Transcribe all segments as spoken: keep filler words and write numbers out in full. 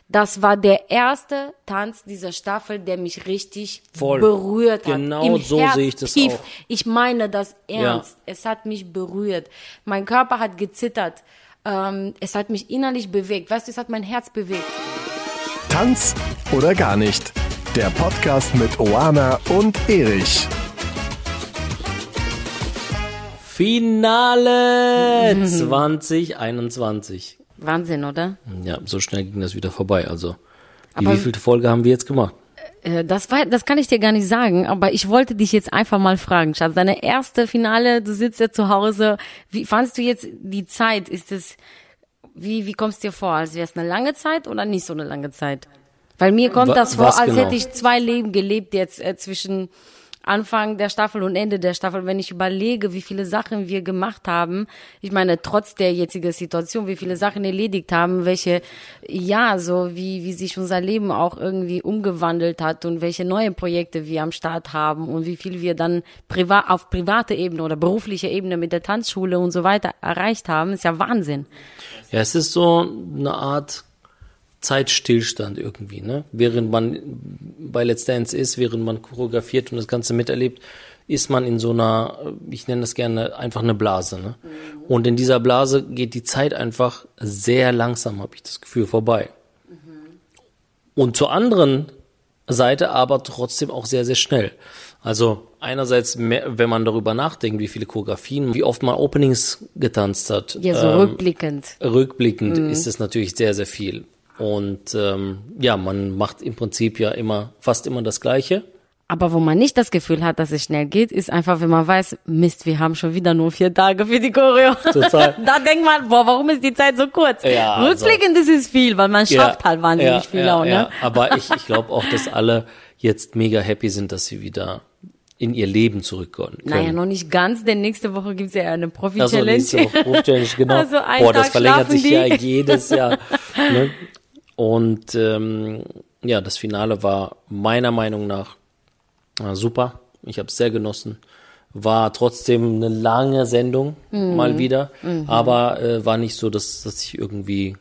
Das war der erste Tanz dieser Staffel, der mich richtig Voll. berührt hat. Genau Im so Herz sehe ich das tief. auch. Ich meine das ernst. Ja. Es hat mich berührt. Mein Körper hat gezittert. Ähm, es hat mich innerlich bewegt. Weißt du, es hat mein Herz bewegt. Tanz oder gar nicht. Der Podcast mit Oana und Erich. Finale zwanzig einundzwanzig. Wahnsinn, oder? Ja, so schnell ging das wieder vorbei. Also, die Aber- wievielte Folge haben wir jetzt gemacht? Äh, Das war, das kann ich dir gar nicht sagen, aber ich wollte dich jetzt einfach mal fragen, Schatz. Deine erste Finale, du sitzt ja zu Hause. Wie fandest du jetzt die Zeit? Ist es, wie, wie kommst du dir vor? Als wäre es eine lange Zeit oder nicht so eine lange Zeit? Weil mir kommt Wa- das vor, was als genau? hätte ich zwei Leben gelebt jetzt äh, zwischen Anfang der Staffel und Ende der Staffel. Wenn ich überlege, wie viele Sachen wir gemacht haben, ich meine, trotz der jetzigen Situation, wie viele Sachen erledigt haben, welche, ja, so wie, wie sich unser Leben auch irgendwie umgewandelt hat und welche neue Projekte wir am Start haben und wie viel wir dann privat, auf private Ebene oder beruflicher Ebene mit der Tanzschule und so weiter erreicht haben, ist ja Wahnsinn. Ja, es ist so eine Art Zeitstillstand irgendwie, ne? Während man bei Let's Dance ist, während man choreografiert und das Ganze miterlebt, ist man in so einer, ich nenne das gerne, einfach eine Blase, ne? Mhm. Und in dieser Blase geht die Zeit einfach sehr langsam, habe ich das Gefühl, vorbei. Mhm. Und zur anderen Seite aber trotzdem auch sehr, sehr schnell. Also einerseits, mehr, wenn man darüber nachdenkt, wie viele Choreografien, wie oft man Openings getanzt hat. Ja, so ähm, rückblickend. Rückblickend mhm. ist es natürlich sehr, sehr viel. Und ähm, ja, man macht im Prinzip ja immer, fast immer das Gleiche. Aber wo man nicht das Gefühl hat, dass es schnell geht, ist einfach, wenn man weiß, Mist, wir haben schon wieder nur vier Tage für die Choreo. Total. Da denkt man, boah, warum ist die Zeit so kurz? Ja, Rückblickend ist es viel, weil man schafft Ja, halt wahnsinnig ja, viel ja, auch, ne? ja. Aber ich, ich glaube auch, dass alle jetzt mega happy sind, dass sie wieder in ihr Leben zurückkommen können. Naja, noch nicht ganz, denn nächste Woche gibt's ja eine Also Profi-Challenge. nächste Woche Profi-Challenge, genau. Also einen Boah, das Tag verlängert schlafen sich die. ja jedes Jahr. Ne? Und ähm, ja, das Finale war meiner Meinung nach äh, super. Ich habe es sehr genossen. War trotzdem eine lange Sendung, mhm. mal wieder. Mhm. Aber äh, war nicht so, dass, dass ich irgendwie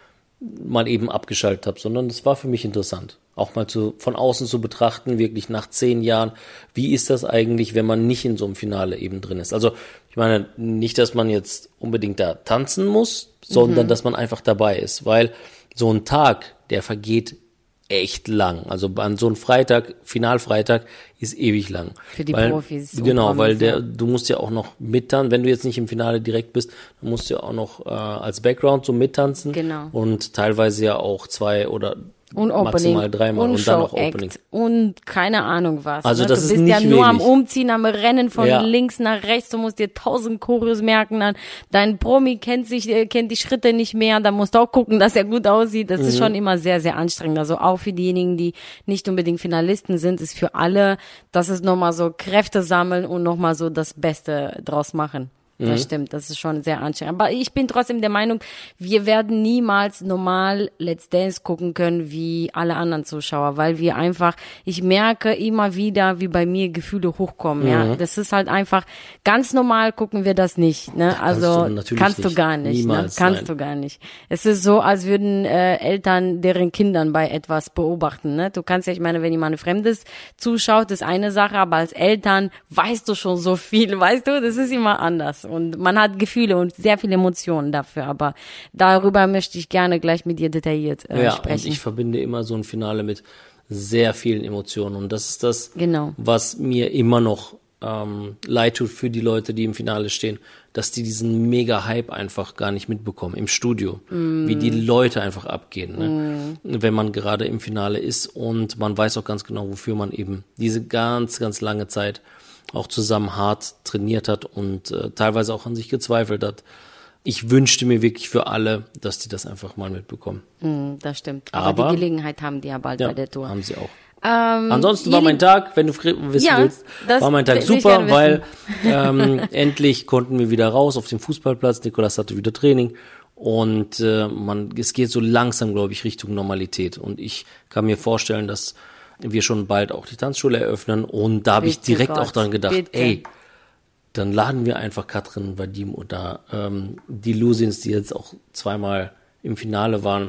mal eben abgeschaltet habe, sondern es war für mich interessant. Auch mal zu, von außen zu betrachten, wirklich nach zehn Jahren, wie ist das eigentlich, wenn man nicht in so einem Finale eben drin ist? Also ich meine nicht, dass man jetzt unbedingt da tanzen muss, sondern mhm. dass man einfach dabei ist, weil so ein Tag, der vergeht echt lang. Also an so einem Freitag, Finalfreitag, ist ewig lang. Für die weil, Profis. Genau, weil der, ja. du musst ja auch noch mittanzen, wenn du jetzt nicht im Finale direkt bist, dann musst du ja auch noch äh, als Background so mittanzen. Genau. Und teilweise ja auch zwei oder und maximal Opening dreimal und, und dann noch Show-Act Opening. Und keine Ahnung was. Also ne? das du ist bist nicht ja nur am wenig. Umziehen, am Rennen von Ja. links nach rechts. Du musst dir tausend Choreos merken. Dann dein Promi kennt sich, äh, kennt die Schritte nicht mehr. Da musst du auch gucken, dass er gut aussieht. Das mhm. ist schon immer sehr, sehr anstrengend. Also auch für diejenigen, die nicht unbedingt Finalisten sind, ist für alle, das ist nochmal so Kräfte sammeln und nochmal so das Beste draus machen. Das stimmt, das ist schon sehr anstrengend. Aber ich bin trotzdem der Meinung, wir werden niemals normal Let's Dance gucken können wie alle anderen Zuschauer, weil wir einfach, ich merke immer wieder, wie bei mir Gefühle hochkommen. Mhm. Ja, das ist halt einfach ganz normal gucken wir das nicht. Ne? Also kannst du, natürlich kannst du nicht. gar nicht. Niemals, ne? Kannst nein. du gar nicht. Es ist so, als würden äh, Eltern deren Kindern bei etwas beobachten. Ne? Du kannst ja, ich meine, wenn jemand Fremdes zuschaut, ist eine Sache, aber als Eltern weißt du schon so viel, weißt du, das ist immer anders. Und man hat Gefühle und sehr viele Emotionen dafür, aber darüber möchte ich gerne gleich mit dir detailliert äh, ja, sprechen. und ich verbinde immer so ein Finale mit sehr vielen Emotionen und das ist das, Genau. was mir immer noch ähm, leid tut für die Leute, die im Finale stehen, dass die diesen Mega-Hype einfach gar nicht mitbekommen im Studio, mm. wie die Leute einfach abgehen, ne? mm. wenn man gerade im Finale ist und man weiß auch ganz genau, wofür man eben diese ganz, ganz lange Zeit auch zusammen hart trainiert hat und äh, teilweise auch an sich gezweifelt hat. Ich wünschte mir wirklich für alle, dass die das einfach mal mitbekommen. Mm, das stimmt. Aber, Aber die Gelegenheit haben die ja bald ja, bei der Tour. haben sie auch. Ähm, Ansonsten war mein Tag, wenn du wissen ja, willst, das war mein Tag will ich super, gerne weil ähm, endlich konnten wir wieder raus auf den Fußballplatz. Nikolas hatte wieder Training und äh, man, es geht so langsam, glaube ich, Richtung Normalität. Und ich kann mir vorstellen, dass wir schon bald auch die Tanzschule eröffnen. Und da habe ich Bitte direkt Gott, auch dran gedacht, bitte. ey, dann laden wir einfach Katrin und Vadim oder ähm, die Lusins, die jetzt auch zweimal im Finale waren,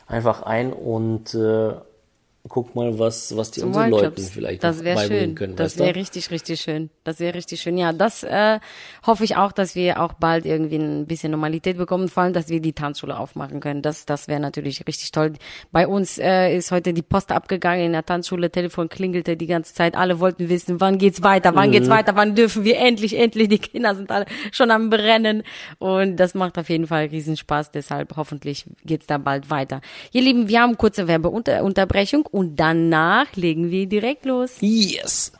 einfach ein und äh, guck mal, was, was die Zum unseren World Leuten Cups. vielleicht Das noch wäre beibringen schön. können. Das weißt du? wäre richtig, richtig schön. Das wäre richtig schön. Ja, das äh, hoffe ich auch, dass wir auch bald irgendwie ein bisschen Normalität bekommen, vor allem, dass wir die Tanzschule aufmachen können. Das, das wäre natürlich richtig toll. Bei uns äh, ist heute die Post abgegangen in der Tanzschule, Telefon klingelte die ganze Zeit. Alle wollten wissen, wann geht's weiter, wann Mhm. geht's weiter, wann dürfen wir endlich, endlich. Die Kinder sind alle schon am Brennen und das macht auf jeden Fall riesen Spaß. Deshalb hoffentlich geht's da bald weiter. Ihr Lieben, wir haben kurze Werbeunterbrechung und danach legen wir direkt los. Yes!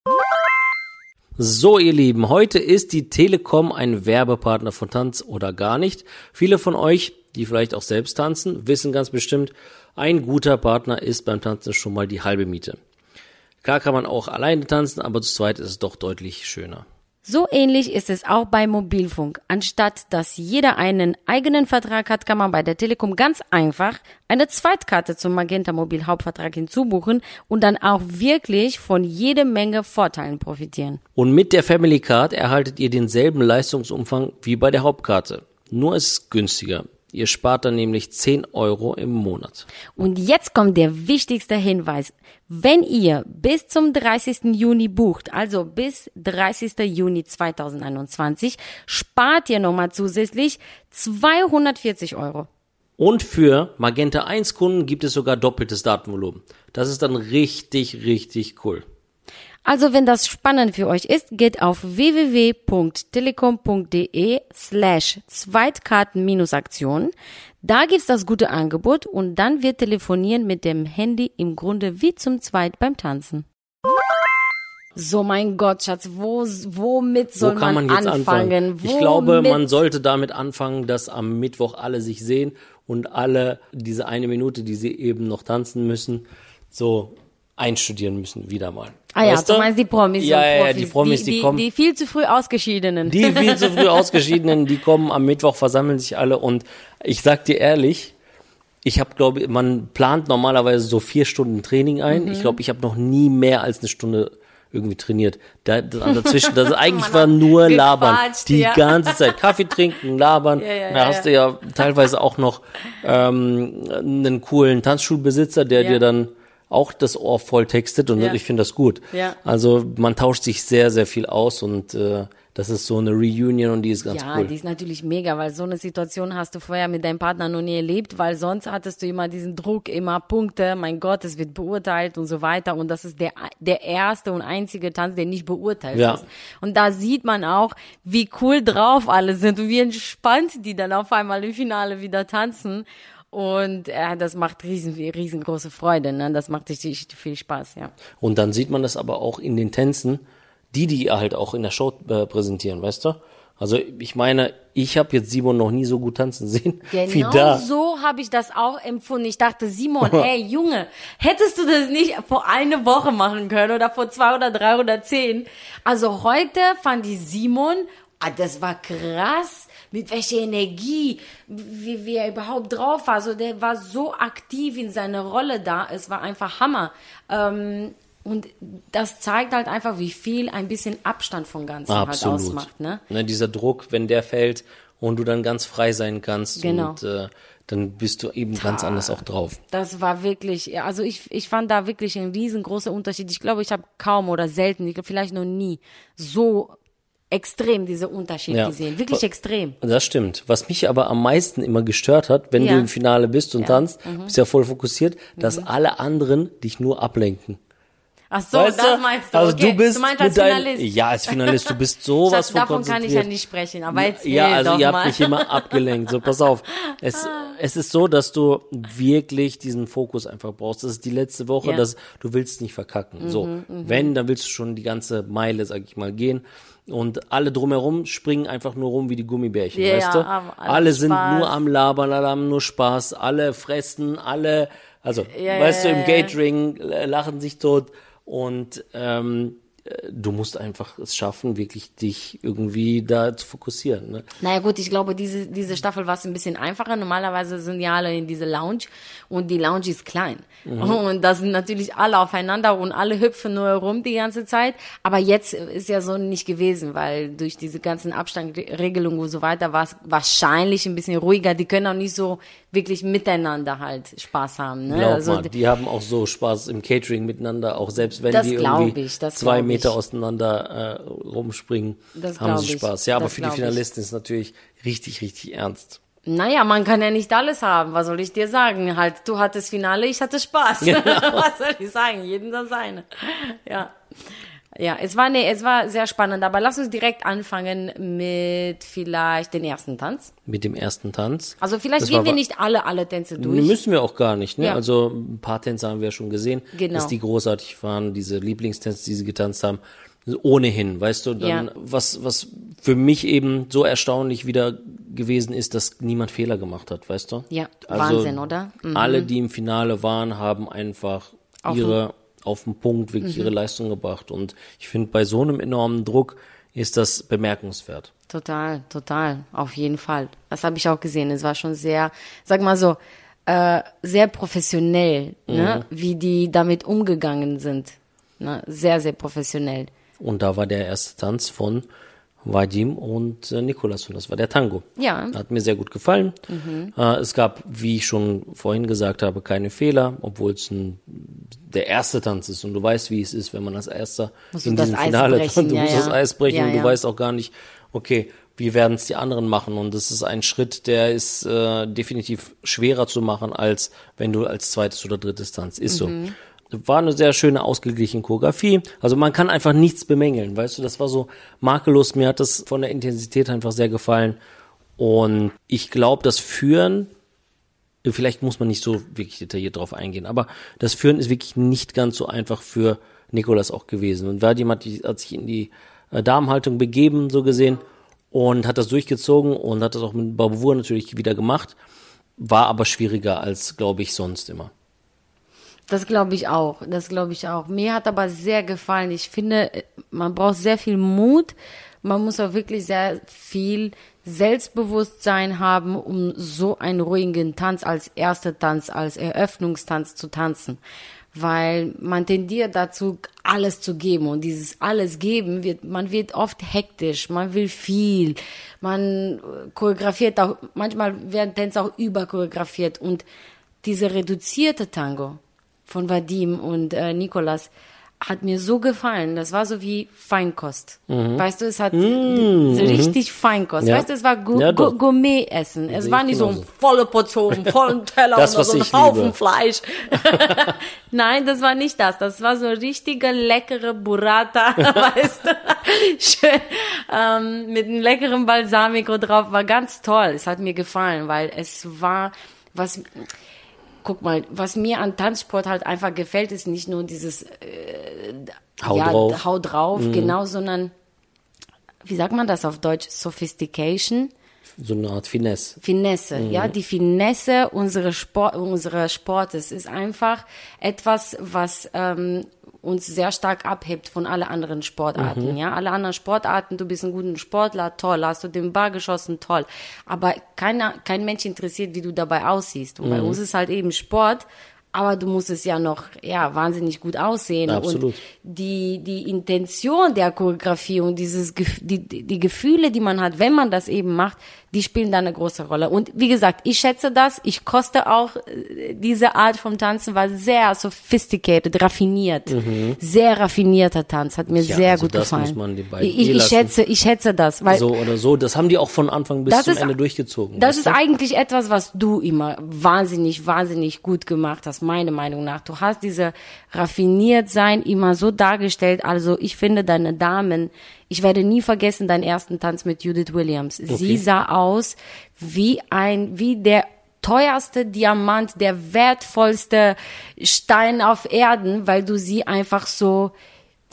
So, ihr Lieben, heute ist die Telekom ein Werbepartner von Tanz oder gar nicht. Viele von euch, die vielleicht auch selbst tanzen, wissen ganz bestimmt, ein guter Partner ist beim Tanzen schon mal die halbe Miete. Klar kann man auch alleine tanzen, aber zu zweit ist es doch deutlich schöner. So ähnlich ist es auch bei Mobilfunk. Anstatt dass jeder einen eigenen Vertrag hat, kann man bei der Telekom ganz einfach eine Zweitkarte zum Magenta Mobil Hauptvertrag hinzubuchen und dann auch wirklich von jede Menge Vorteilen profitieren. Und mit der Family Card erhaltet ihr denselben Leistungsumfang wie bei der Hauptkarte. Nur ist es günstiger. Ihr spart dann nämlich zehn Euro im Monat. Und jetzt kommt der wichtigste Hinweis. Wenn ihr bis zum dreißigsten Juni bucht, also bis dreißigsten Juni zweitausendeinundzwanzig, spart ihr nochmal zusätzlich zweihundertvierzig Euro. Und für Magenta eins Kunden gibt es sogar doppeltes Datenvolumen. Das ist dann richtig, richtig cool. Also wenn das spannend für euch ist, geht auf www.telekom.de slash Zweitkarten-Aktion. Da gibt's das gute Angebot und dann wird telefonieren mit dem Handy im Grunde wie zum Zweit beim Tanzen. So, mein Gott, Schatz, wo, womit soll Wo kann man, man jetzt anfangen? anfangen? Ich Womit? glaube, man sollte damit anfangen, dass am Mittwoch alle sich sehen und alle diese eine Minute, die sie eben noch tanzen müssen, so einstudieren müssen, wieder mal. Ah ja, Weißt du meinst die Promis Ja, und ja, ja, Profis, die Promis, die, die, kommen. die viel zu früh Ausgeschiedenen. Die viel zu früh Ausgeschiedenen, die kommen am Mittwoch, versammeln sich alle und ich sag dir ehrlich, ich habe, glaube ich, man plant normalerweise so vier Stunden Training ein. Mhm. Ich glaube, ich habe noch nie mehr als eine Stunde irgendwie trainiert. Da, da, dazwischen, das eigentlich war nur labern. Die ja. ganze Zeit. Kaffee trinken, labern. Ja, ja, da ja, hast ja. du ja teilweise auch noch ähm, einen coolen Tanzschulbesitzer, der Ja. dir dann auch das Ohr voll textet und Ja. ich finde das gut. Ja. Also man tauscht sich sehr, sehr viel aus und äh, das ist so eine Reunion und die ist ganz Ja, cool. die ist natürlich mega, weil so eine Situation hast du vorher mit deinem Partner noch nie erlebt, weil sonst hattest du immer diesen Druck, immer Punkte, mein Gott, es wird beurteilt und so weiter und das ist der der erste und einzige Tanz, der nicht beurteilt Ja. ist. Und da sieht man auch, wie cool drauf alle sind und wie entspannt die dann auf einmal im Finale wieder tanzen. Und äh, das macht riesen, riesengroße Freude, ne? Das macht richtig viel Spaß, ja. Und dann sieht man das aber auch in den Tänzen, die die halt auch in der Show äh, präsentieren, weißt du? Also ich meine, ich habe jetzt Simon noch nie so gut tanzen sehen wie Genau da. so habe ich das auch empfunden. Ich dachte, Simon, ey Junge, hättest du das nicht vor eine Woche machen können oder vor zwei oder drei oder zehn? Also heute fand ich Simon, ah, das war krass, mit welcher Energie, wie, wie er überhaupt drauf war. Also der war so aktiv in seiner Rolle da, es war einfach Hammer. Ähm, Und das zeigt halt einfach, wie viel ein bisschen Abstand vom Ganzen Absolut. halt ausmacht, ne? Ne, dieser Druck, wenn der fällt und du dann ganz frei sein kannst Genau. und äh, dann bist du eben ganz anders auch drauf. Das war wirklich, ja, also ich, ich fand da wirklich ein riesengroßer Unterschied. Ich glaube, ich habe kaum oder selten, ich glaube vielleicht noch nie so extrem diese Unterschied Ja. gesehen. Wirklich extrem. Das stimmt. Was mich aber am meisten immer gestört hat, wenn Ja. du im Finale bist und Ja. tanzt, bist ja voll fokussiert, dass alle anderen dich nur ablenken. Ach so, Weißt das du? meinst du. Also Okay. du bist du meinst mit als deinem- Finalist. Ja, als Finalist, du bist sowas Schatz, von davon kann ich ja konzentriert. nicht sprechen, aber jetzt Ja, red also doch ihr mal. habt mich immer abgelenkt. So, pass auf. Es, es ist so, dass du wirklich diesen Fokus einfach brauchst. Das ist die letzte Woche, Ja. dass du willst nicht verkacken. So, wenn, dann willst du schon die ganze Meile, sag ich mal, gehen. Und alle drumherum springen einfach nur rum wie die Gummibärchen, Ja, weißt du? ja, haben alle alle sind Spaß. nur am Labern, alle haben nur Spaß, alle fressen, alle, also, Ja, weißt ja, du, im ja, ja. Catering äh, lachen sich tot und ähm, du musst einfach es schaffen, wirklich dich irgendwie da zu fokussieren. Ne? Naja gut, ich glaube, diese, diese Staffel war es ein bisschen einfacher. Normalerweise sind ja alle in diese Lounge und die Lounge ist klein. Mhm. Und da sind natürlich alle aufeinander und alle hüpfen nur rum die ganze Zeit. Aber jetzt ist ja so nicht gewesen, weil durch diese ganzen Abstandregelungen und so weiter war es wahrscheinlich ein bisschen ruhiger. Die können auch nicht so wirklich miteinander halt Spaß haben. Ne? Glaub also, mal, die haben auch so Spaß im Catering miteinander, auch selbst wenn das die irgendwie ich, das zwei ich. Meter auseinander äh, rumspringen, das haben sie ich. Spaß. Ja, aber das für die Finalisten ist es natürlich richtig, richtig ernst. Naja, man kann ja nicht alles haben. Was soll ich dir sagen? Halt, du hattest Finale, ich hatte Spaß. Genau. Was soll ich sagen? Jeden das seine. Ja. Ja, es war, nee, es war sehr spannend. Aber lass uns direkt anfangen mit vielleicht den ersten Tanz. Mit dem ersten Tanz. Also vielleicht das gehen wir nicht alle, alle Tänze durch. Müssen wir auch gar nicht, ne? Ja. Also ein paar Tänze haben wir schon gesehen, genau. dass die großartig waren, diese Lieblingstänze, die sie getanzt haben. Ohnehin, weißt du, dann, ja. was, was für mich eben so erstaunlich wieder gewesen ist, dass niemand Fehler gemacht hat, weißt du? Ja, also Wahnsinn, oder? Mhm. Alle, die im Finale waren, haben einfach auf ihre, auf den Punkt wirklich mhm. ihre Leistung gebracht. Und ich finde, bei so einem enormen Druck ist das bemerkenswert. Total, total, auf jeden Fall. Das habe ich auch gesehen. Es war schon sehr, sag mal so, äh, sehr professionell, mhm. ne? Wie die damit umgegangen sind. Ne? Sehr, sehr professionell. Und da war der erste Tanz von Vadim und äh, Nicolas und das war der Tango. Ja. Hat mir sehr gut gefallen. Mhm. Äh, es gab, wie ich schon vorhin gesagt habe, keine Fehler, obwohl es ein, der erste Tanz ist und du weißt, wie es ist, wenn man als Erster musst in du diesem das Eis Finale brechen. tanzt. Du ja, musst ja. das Eis brechen ja, und du ja. weißt auch gar nicht, okay, wie werden es die anderen machen? Und das ist ein Schritt, der ist äh, definitiv schwerer zu machen, als wenn du als zweites oder drittes tanzt. Ist Mhm. so. War eine sehr schöne, ausgeglichene Choreografie. Also man kann einfach nichts bemängeln, weißt du, das war so makellos. Mir hat das von der Intensität einfach sehr gefallen. Und ich glaube, das Führen, vielleicht muss man nicht so wirklich detailliert drauf eingehen, aber das Führen ist wirklich nicht ganz so einfach für Nicolas auch gewesen. Und Vadim hat, hat sich in die äh, Damenhaltung begeben, so gesehen, und hat das durchgezogen und hat das auch mit Bravour natürlich wieder gemacht. War aber schwieriger als, glaube ich, sonst immer. Das glaube ich auch, das glaube ich auch. Mir hat aber sehr gefallen. Ich finde, man braucht sehr viel Mut. Man muss auch wirklich sehr viel Selbstbewusstsein haben, um so einen ruhigen Tanz als erster Tanz, als Eröffnungstanz zu tanzen. Weil man tendiert dazu, alles zu geben. Und dieses alles geben, wird, man wird oft hektisch, man will viel. Man choreografiert auch, manchmal werden Tänze auch überchoreografiert. Und diese reduzierte Tango von Vadim und äh, Nicolas hat mir so gefallen. Das war so wie Feinkost. Mhm. Weißt du, es hat mhm. so richtig Feinkost. Ja. Weißt du, es war Gu- ja, Gu- Gourmet-Essen. Es war nicht so eine volle Portion, vollen Teller das, und so ein Haufen liebe. Fleisch. Nein, das war nicht das. Das war so richtige leckere Burrata, weißt du. Schön, ähm, mit einem leckeren Balsamico drauf. War ganz toll. Es hat mir gefallen, weil es war was... Guck mal, was mir an Tanzsport halt einfach gefällt, ist nicht nur dieses äh, Hau ja, drauf, Hau drauf mhm. genau, sondern, wie sagt man das auf Deutsch? Sophistication? So eine Art Finesse. Finesse, mhm. ja, die Finesse unseres Sport, unserer Sportes ist einfach etwas, was ähm, uns sehr stark abhebt von allen anderen Sportarten, mhm. ja. Alle anderen Sportarten, du bist ein guter Sportler, toll, hast du den Ball geschossen, toll. Aber keiner, kein Mensch interessiert, wie du dabei aussiehst. Und mhm. bei uns ist halt eben Sport, aber du musst es ja noch, ja, wahnsinnig gut aussehen. Absolut. Und die, die Intention der Choreografie und dieses, die, die Gefühle, die man hat, wenn man das eben macht, die spielen da eine große Rolle. Und wie gesagt, ich schätze das, ich koste auch diese Art vom Tanzen, war sehr sophisticated, raffiniert, mhm. sehr raffinierter Tanz, hat mir ja, sehr also gut das gefallen. Muss man den beiden ich, ich schätze, ich schätze das, weil so oder so, das haben die auch von Anfang bis zum ist, Ende durchgezogen. Das ist du? eigentlich etwas, was du immer wahnsinnig, wahnsinnig gut gemacht hast, meiner Meinung nach. Du hast diese raffiniert sein immer so dargestellt, also ich finde deine Damen, ich werde nie vergessen deinen ersten Tanz mit Judith Williams. Okay. Sie sah aus wie ein, wie der teuerste Diamant, der wertvollste Stein auf Erden, weil du sie einfach so,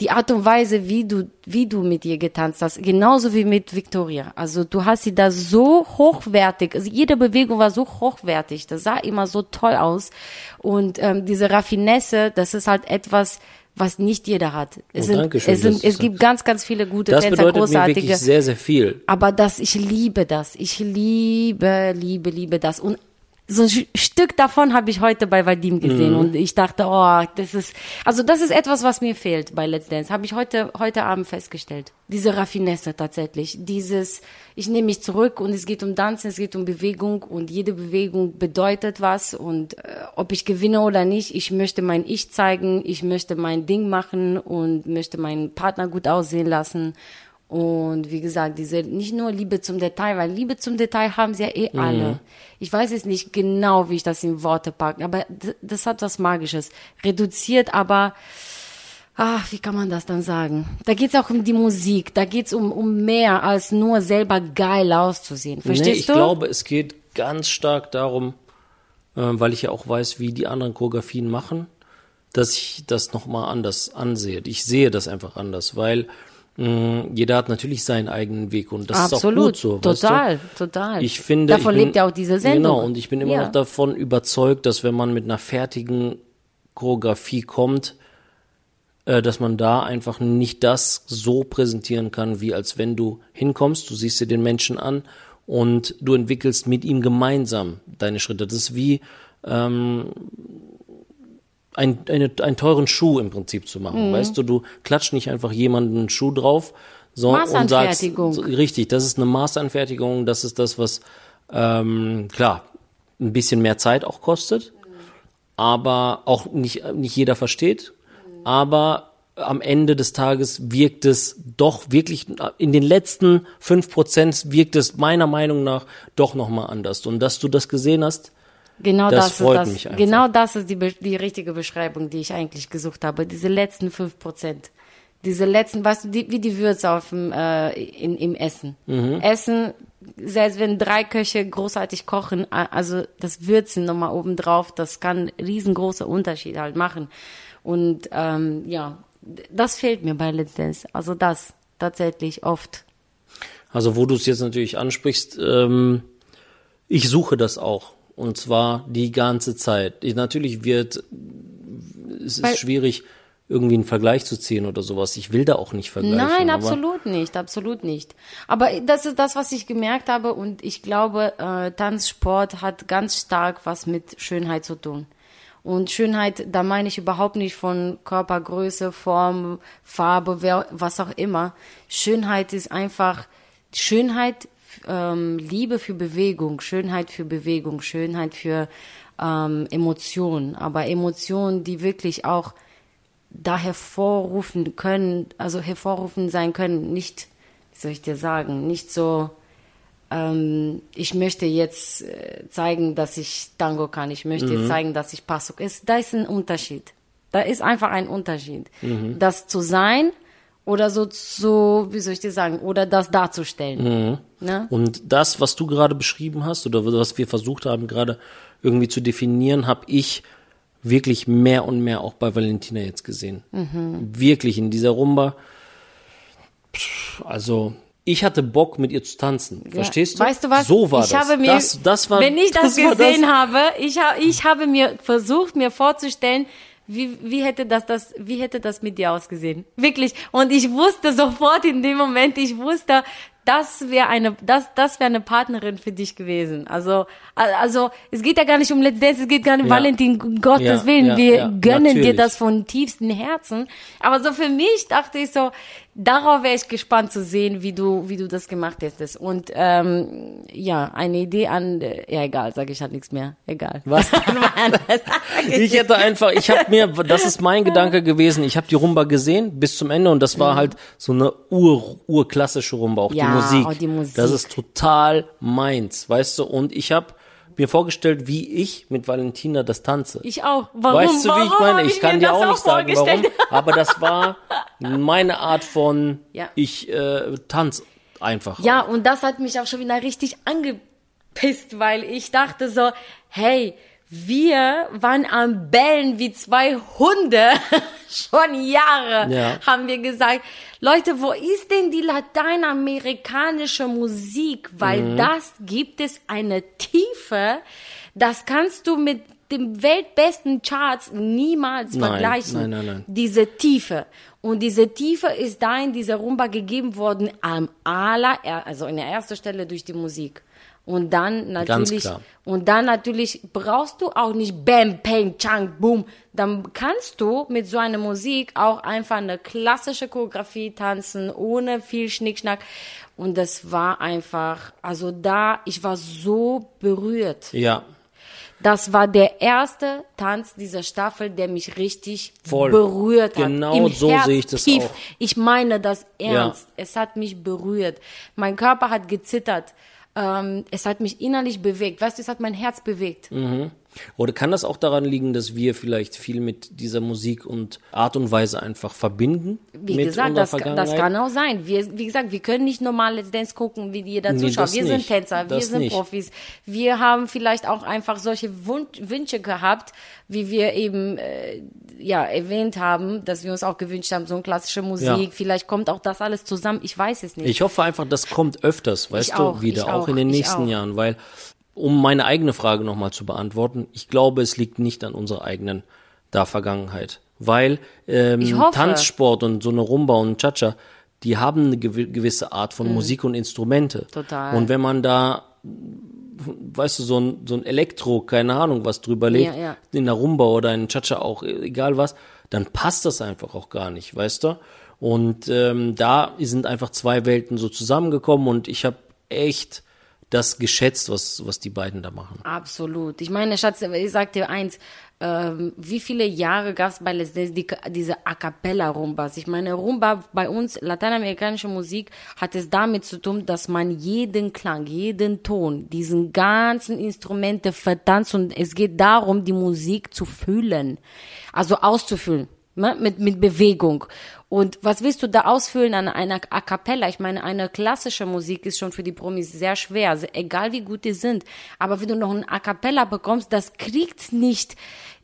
die Art und Weise, wie du, wie du mit ihr getanzt hast, genauso wie mit Victoria. Also du hast sie da so hochwertig, also jede Bewegung war so hochwertig, das sah immer so toll aus. Und ähm, diese Raffinesse, das ist halt etwas, was nicht jeder hat. Es, Oh, sind, Dankeschön, es, sind, das es ist- gibt ganz, ganz viele gute Das Tänzer, bedeutet mir großartige. wirklich sehr, sehr viel. Aber das, ich liebe das. Ich liebe, liebe, liebe das. Und so ein Sch- Stück davon habe ich heute bei Vadim gesehen. Mhm. Und ich dachte, oh, das ist, also das ist etwas, was mir fehlt bei Let's Dance. Habe ich heute, heute Abend festgestellt. Diese Raffinesse tatsächlich. Dieses, ich nehme mich zurück und es geht um Tanzen, es geht um Bewegung und jede Bewegung bedeutet was. Und äh, ob ich gewinne oder nicht, ich möchte mein Ich zeigen, ich möchte mein Ding machen und möchte meinen Partner gut aussehen lassen. Und wie gesagt, diese nicht nur Liebe zum Detail, weil Liebe zum Detail haben sie ja eh alle. Ich weiß jetzt nicht genau, wie ich das in Worte packe, aber d- das hat was Magisches. Reduziert, aber ach, wie kann man das dann sagen? Da geht's auch um die Musik, da geht's um, um mehr als nur selber geil auszusehen. Verstehst nee, ich du? glaube, es geht ganz stark darum, äh, weil ich ja auch weiß, wie die anderen Choreografien machen, dass ich das nochmal anders ansehe. Ich sehe das einfach anders, weil mh, jeder hat natürlich seinen eigenen Weg und das Absolut, ist auch gut so. total, weißt du? total. Ich finde, Davon ich bin, lebt ja auch diese Sendung. Genau, und ich bin immer Ja. noch davon überzeugt, dass wenn man mit einer fertigen Choreografie kommt, äh, dass man da einfach nicht das so präsentieren kann, wie als wenn du hinkommst, du siehst dir den Menschen an und du entwickelst mit ihm gemeinsam deine Schritte. Das ist wie ähm, ein, eine, einen teuren Schuh im Prinzip zu machen. Mhm. Weißt du, du klatscht nicht einfach jemanden einen Schuh drauf, so, und sagst, Maßanfertigung. so, richtig, das ist eine Maßanfertigung, das ist das, was ähm, klar ein bisschen mehr Zeit auch kostet, aber auch nicht, nicht jeder versteht, aber am Ende des Tages wirkt es doch wirklich, in den letzten fünf Prozent wirkt es meiner Meinung nach doch nochmal anders. Und dass du das gesehen hast, Genau Das das, freut ist das. mich einfach. Genau das ist die, be- die richtige Beschreibung, die ich eigentlich gesucht habe. Diese letzten fünf Prozent. Diese letzten, weißt du, die, wie die Würze auf dem, äh, in, im Essen. Mhm. Essen, selbst wenn drei Köche großartig kochen, a- also das Würzen nochmal oben drauf, das kann riesengroße Unterschied halt machen. Und ähm, ja, d- das fehlt mir bei Let's Dance. Also das tatsächlich oft. also wo du es jetzt natürlich ansprichst, ähm, ich suche das auch. Und zwar die ganze Zeit. Ich, natürlich wird, es ist Weil- schwierig, irgendwie einen Vergleich zu ziehen oder sowas. Ich will da auch nicht vergleichen. Nein, aber absolut nicht, absolut nicht. Aber das ist das, was ich gemerkt habe und ich glaube, äh, Tanzsport hat ganz stark was mit Schönheit zu tun. Und Schönheit, da meine ich überhaupt nicht von Körpergröße, Form, Farbe, wer, was auch immer. Schönheit ist einfach Schönheit, ähm, Liebe für Bewegung, Schönheit für Bewegung, Schönheit für ähm, Emotionen. Aber Emotionen, die wirklich auch da hervorrufen können, also hervorrufen sein können, nicht, wie soll ich dir sagen, nicht so, ähm, ich möchte jetzt äh, zeigen, dass ich Tango kann, ich möchte jetzt zeigen, dass ich Pasuk ist. Da ist ein Unterschied. Da ist einfach ein Unterschied. Das zu sein oder so zu, wie soll ich dir sagen, oder das darzustellen. Ne? Und das, was du gerade beschrieben hast oder was wir versucht haben gerade irgendwie zu definieren, habe ich wirklich mehr und mehr auch bei Valentina jetzt gesehen. Wirklich in dieser Rumba. Pff, Also ich hatte Bock, mit ihr zu tanzen. Verstehst du? Weißt du was? So war ich das. Habe mir, das, das war, wenn ich das, war gesehen das. habe, ich, ha, ich habe mir versucht, mir vorzustellen, wie, wie hätte das, das, wie hätte das mit dir ausgesehen? Wirklich. Und ich wusste sofort in dem Moment, ich wusste, das wäre eine, das, das wäre eine Partnerin für dich gewesen. Also, also, es geht ja gar nicht um Let's Dance, es geht gar nicht um Ja. Valentin, um Gottes Ja, Willen. ja, Wir ja, gönnen dir natürlich. das von tiefstem Herzen. Aber so für mich dachte ich so, darauf wäre ich gespannt zu sehen, wie du, wie du das gemacht hättest. Und, ähm, ja, eine Idee an, äh, ja, egal, sage ich halt nichts mehr. Egal. Was? Ich hätte einfach, ich habe mir, das ist mein Gedanke gewesen, ich habe die Rumba gesehen bis zum Ende und das war halt so eine ur, urklassische Rumba, auch Ja, die Musik. auch die Musik. Das ist total meins, weißt du, und ich habe mir vorgestellt, wie ich mit Valentina das tanze. Ich auch. Warum? Weißt du, wie warum ich meine? hab Ich kann mir dir das auch nicht sagen, warum, vorgestellt? aber das war meine Art von, Ja. ich äh, tanz einfach. Ja, und das hat mich auch schon wieder richtig angepisst, weil ich dachte so, hey, wir waren am Bellen wie zwei Hunde. schon Jahre Ja. haben wir gesagt, Leute, wo ist denn die lateinamerikanische Musik? Weil Mhm. das gibt es eine Tiefe, das kannst du mit dem weltbesten Charts niemals Nein, vergleichen. nein, nein, nein. Diese Tiefe. Und diese Tiefe ist da in dieser Rumba gegeben worden am aller, also in der ersten Stelle durch die Musik. Und dann natürlich, klar. und dann natürlich brauchst du auch nicht Bam, Peng, Chang, Boom. Dann kannst du mit so einer Musik auch einfach eine klassische Choreografie tanzen, ohne viel Schnickschnack. Und das war einfach, also da, ich war so berührt. Ja, Das war der erste Tanz dieser Staffel, der mich richtig Voll. berührt hat. Genau Im so Herz sehe ich das tief. auch. Ich meine das ernst. Ja. Es hat mich berührt. Mein Körper hat gezittert. Ähm, es hat mich innerlich bewegt. Weißt du, es hat mein Herz bewegt. Mhm. Oder kann das auch daran liegen, dass wir vielleicht viel mit dieser Musik und Art und Weise einfach verbinden? Wie mit gesagt, unserer das, Vergangenheit? das kann auch sein. Wir, wie gesagt, wir können nicht normal Let's Dance gucken, wie jeder Nee, Zuschauer. das Wir sind nicht. Tänzer, wir Das sind nicht. Profis. Wir haben vielleicht auch einfach solche Wun- Wünsche gehabt, wie wir eben äh, ja erwähnt haben, dass wir uns auch gewünscht haben, so eine klassische Musik. Ja. Vielleicht kommt auch das alles zusammen. Ich weiß es nicht. Ich hoffe einfach, das kommt öfters, weißt Ich du, auch, wieder, ich auch auch, in den ich nächsten auch. Jahren, weil, um meine eigene Frage nochmal zu beantworten, ich glaube, es liegt nicht an unserer eigenen da Vergangenheit, weil ähm, Ich hoffe. Tanzsport und so eine Rumba und Cha-Cha, die haben eine gew- gewisse Art von Musik und Instrumente. Total. Und wenn man da, weißt du, so ein, so ein Elektro, keine Ahnung, was drüber legt, Ja, ja. in der Rumba oder in Cha-Cha auch, egal was, dann passt das einfach auch gar nicht, weißt du? Und ähm, da sind einfach zwei Welten so zusammengekommen und ich habe echt das geschätzt, was, was die beiden da machen. Absolut. Ich meine, Schatz, ich sag dir eins, ähm, wie viele Jahre gab es bei Let's Dance die, diese A Cappella Rumbas? Ich meine, Rumba bei uns, lateinamerikanische Musik, hat es damit zu tun, dass man jeden Klang, jeden Ton, diesen ganzen Instrumente vertanzt und es geht darum, die Musik zu fühlen, also auszufüllen. Ne? Mit, mit Bewegung. Und was willst du da ausfüllen an einer A Cappella? Ich meine, eine klassische Musik ist schon für die Promis sehr schwer, also egal wie gut die sind. Aber wenn du noch ein A Cappella bekommst, das kriegt's nicht.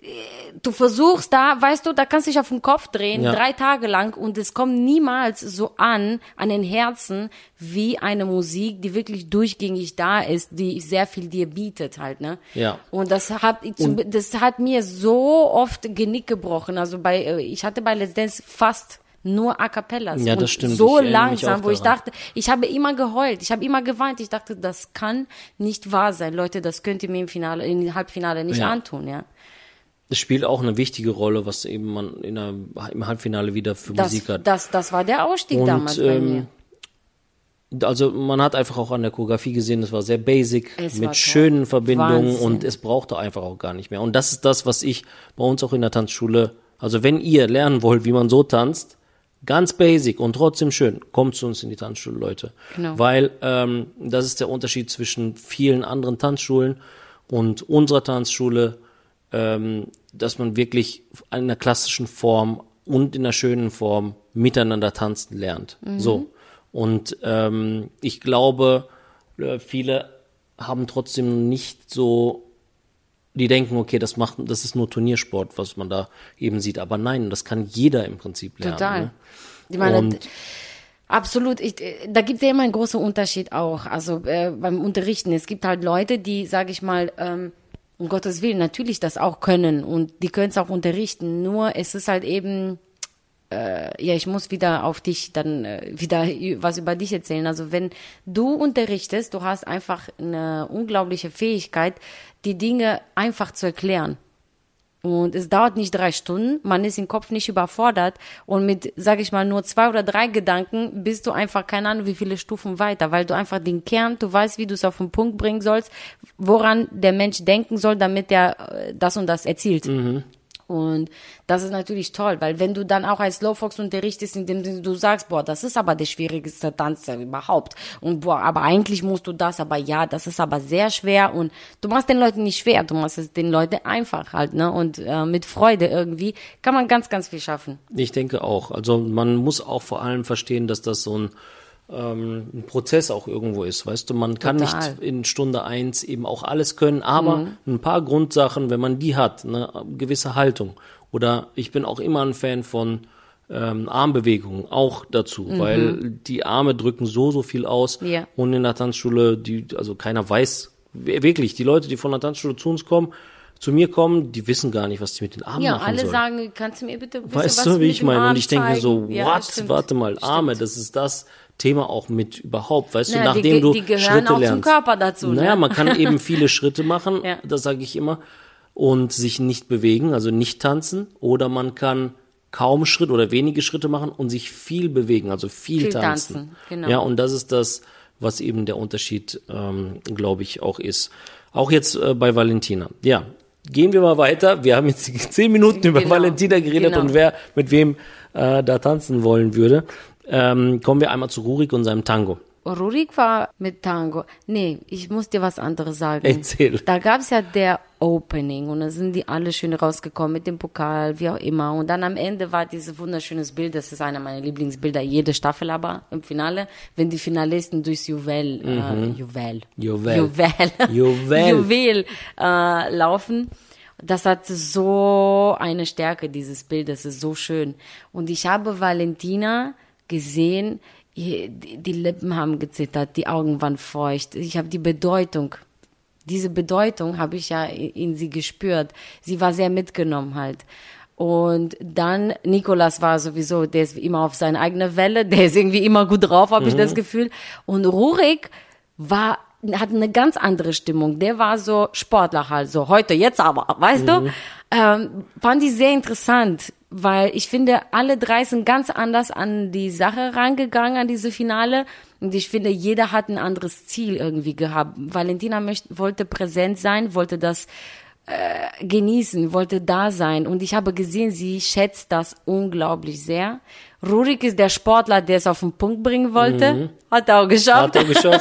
Du versuchst da, weißt du, da kannst du dich auf den Kopf drehen, Ja. drei Tage lang und es kommt niemals so an, an den Herzen, wie eine Musik, die wirklich durchgängig da ist, die sehr viel dir bietet halt, ne? Ja. Und das hat, das hat mir so oft Genick gebrochen. Also bei, ich hatte bei Let's Dance fast nur A Cappellas. Ja, das und stimmt. so Ich erinnere mich langsam, auch wo ich daran. dachte, ich habe immer geheult, ich habe immer geweint. Ich dachte, das kann nicht wahr sein. Leute, das könnt ihr mir im Finale, im Halbfinale nicht Ja. antun, ja. Es spielt auch eine wichtige Rolle, was eben man in der, im Halbfinale wieder für Das, Musik hat. das, das war der Ausstieg Und, damals bei ähm, mir. Also man hat einfach auch an der Choreografie gesehen, es war sehr basic, Es war mit toll. schönen Verbindungen Wahnsinn. und es brauchte einfach auch gar nicht mehr. Und das ist das, was ich bei uns auch in der Tanzschule, also wenn ihr lernen wollt, wie man so tanzt, ganz basic und trotzdem schön, kommt zu uns in die Tanzschule, Leute. Genau. Weil ähm, das ist der Unterschied zwischen vielen anderen Tanzschulen und unserer Tanzschule, ähm, dass man wirklich in einer klassischen Form und in einer schönen Form miteinander tanzen lernt. So. Und ähm, ich glaube, äh, viele haben trotzdem nicht so, die denken, okay, das macht, das ist nur Turniersport, was man da eben sieht. Aber nein, das kann jeder im Prinzip lernen. Total. Ne? Ich meine, Und- absolut. Ich, da gibt es ja immer einen großen Unterschied auch. Also äh, beim Unterrichten. Es gibt halt Leute, die, sage ich mal, ähm, um Gottes Willen natürlich das auch können und die können es auch unterrichten. Nur es ist halt eben, äh, ja, ich muss wieder auf dich dann äh, wieder ü- was über dich erzählen. Also wenn du unterrichtest, du hast einfach eine unglaubliche Fähigkeit, die Dinge einfach zu erklären. Und es dauert nicht drei Stunden, man ist im Kopf nicht überfordert und mit, sag ich mal, nur zwei oder drei Gedanken bist du einfach, keine Ahnung, wie viele Stufen weiter, weil du einfach den Kern, du weißt, wie du es auf den Punkt bringen sollst, woran der Mensch denken soll, damit er äh, das und das erzielt. Und das ist natürlich toll, weil wenn du dann auch als Slowfox unterrichtest, indem du sagst, boah, das ist aber der schwierigste Tanz überhaupt. Und boah, aber eigentlich musst du das, aber ja, das ist aber sehr schwer. Und du machst den Leuten nicht schwer, du machst es den Leuten einfach halt, ne? Und äh, mit Freude irgendwie kann man ganz, ganz viel schaffen. Ich denke auch. Also man muss auch vor allem verstehen, dass das so ein, ähm, ein Prozess auch irgendwo ist. Weißt du, man kann Total. nicht in Stunde eins eben auch alles können, aber ein paar Grundsachen, wenn man die hat, eine gewisse Haltung Oder ich bin auch immer ein Fan von ähm, Armbewegungen, auch dazu, mhm. weil die Arme drücken so, so viel aus. Ja. Und in der Tanzschule, die, also keiner weiß, wirklich, die Leute, die von der Tanzschule zu uns kommen, zu mir kommen, die wissen gar nicht, was die mit den Armen ja, machen alle sollen. sagen, kannst du mir bitte wissen, Weißt was du, wie mit ich dem meine? Arm Und ich denke mir so, zeigen? Ja, what? stimmt. Warte mal, Arme, Stimmt. das ist das Thema auch mit überhaupt. Weißt Na, du, nachdem die, du die gehören Schritte auch lernst. zum Körper dazu. Naja, Ne? man kann eben viele Schritte machen, Ja. das sage ich immer, und sich nicht bewegen, also nicht tanzen. Oder man kann kaum Schritt oder wenige Schritte machen und sich viel bewegen, also viel, Viel tanzen. tanzen, genau. Ja, und das ist das, was eben der Unterschied, ähm, glaube ich, auch ist. Auch jetzt äh, bei Valentina. Ja, gehen wir mal weiter. Wir haben jetzt zehn Minuten über Genau, Valentina geredet genau. und wer mit wem äh, da tanzen wollen würde. Ähm, kommen wir einmal zu Rurik und seinem Tango. Rurik war mit Tango. Nee, ich muss dir was anderes sagen. Erzähl. Da gab's ja der Opening und da sind die alle schön rausgekommen mit dem Pokal, wie auch immer. Und dann am Ende war dieses wunderschönes Bild, das ist einer meiner Lieblingsbilder, jede Staffel aber im Finale, wenn die Finalisten durchs Juwel, mhm. äh, Juwel, Juwel, Juwel, Juwel, Juwel äh, laufen. Das hat so eine Stärke, dieses Bild, das ist so schön. Und ich habe Valentina gesehen, die Lippen haben gezittert, die Augen waren feucht. Ich habe die Bedeutung, diese Bedeutung habe ich ja in sie gespürt. Sie war sehr mitgenommen halt. Und dann, Nicolas war sowieso, der ist immer auf seine eigene Welle, der ist irgendwie immer gut drauf, habe mhm. ich das Gefühl. Und Rurik war, hat eine ganz andere Stimmung. Der war so Sportler halt, so heute, jetzt aber, weißt mhm. du? Ähm, fand ich sehr interessant, weil ich finde, alle drei sind ganz anders an die Sache rangegangen, an diese Finale. Und ich finde, jeder hat ein anderes Ziel irgendwie gehabt. Valentina möchte, wollte präsent sein, wollte das äh, genießen, wollte da sein. Und ich habe gesehen, sie schätzt das unglaublich sehr. Rurik ist der Sportler, der es auf den Punkt bringen wollte. Mhm. Hat er auch geschafft. Hat er geschafft.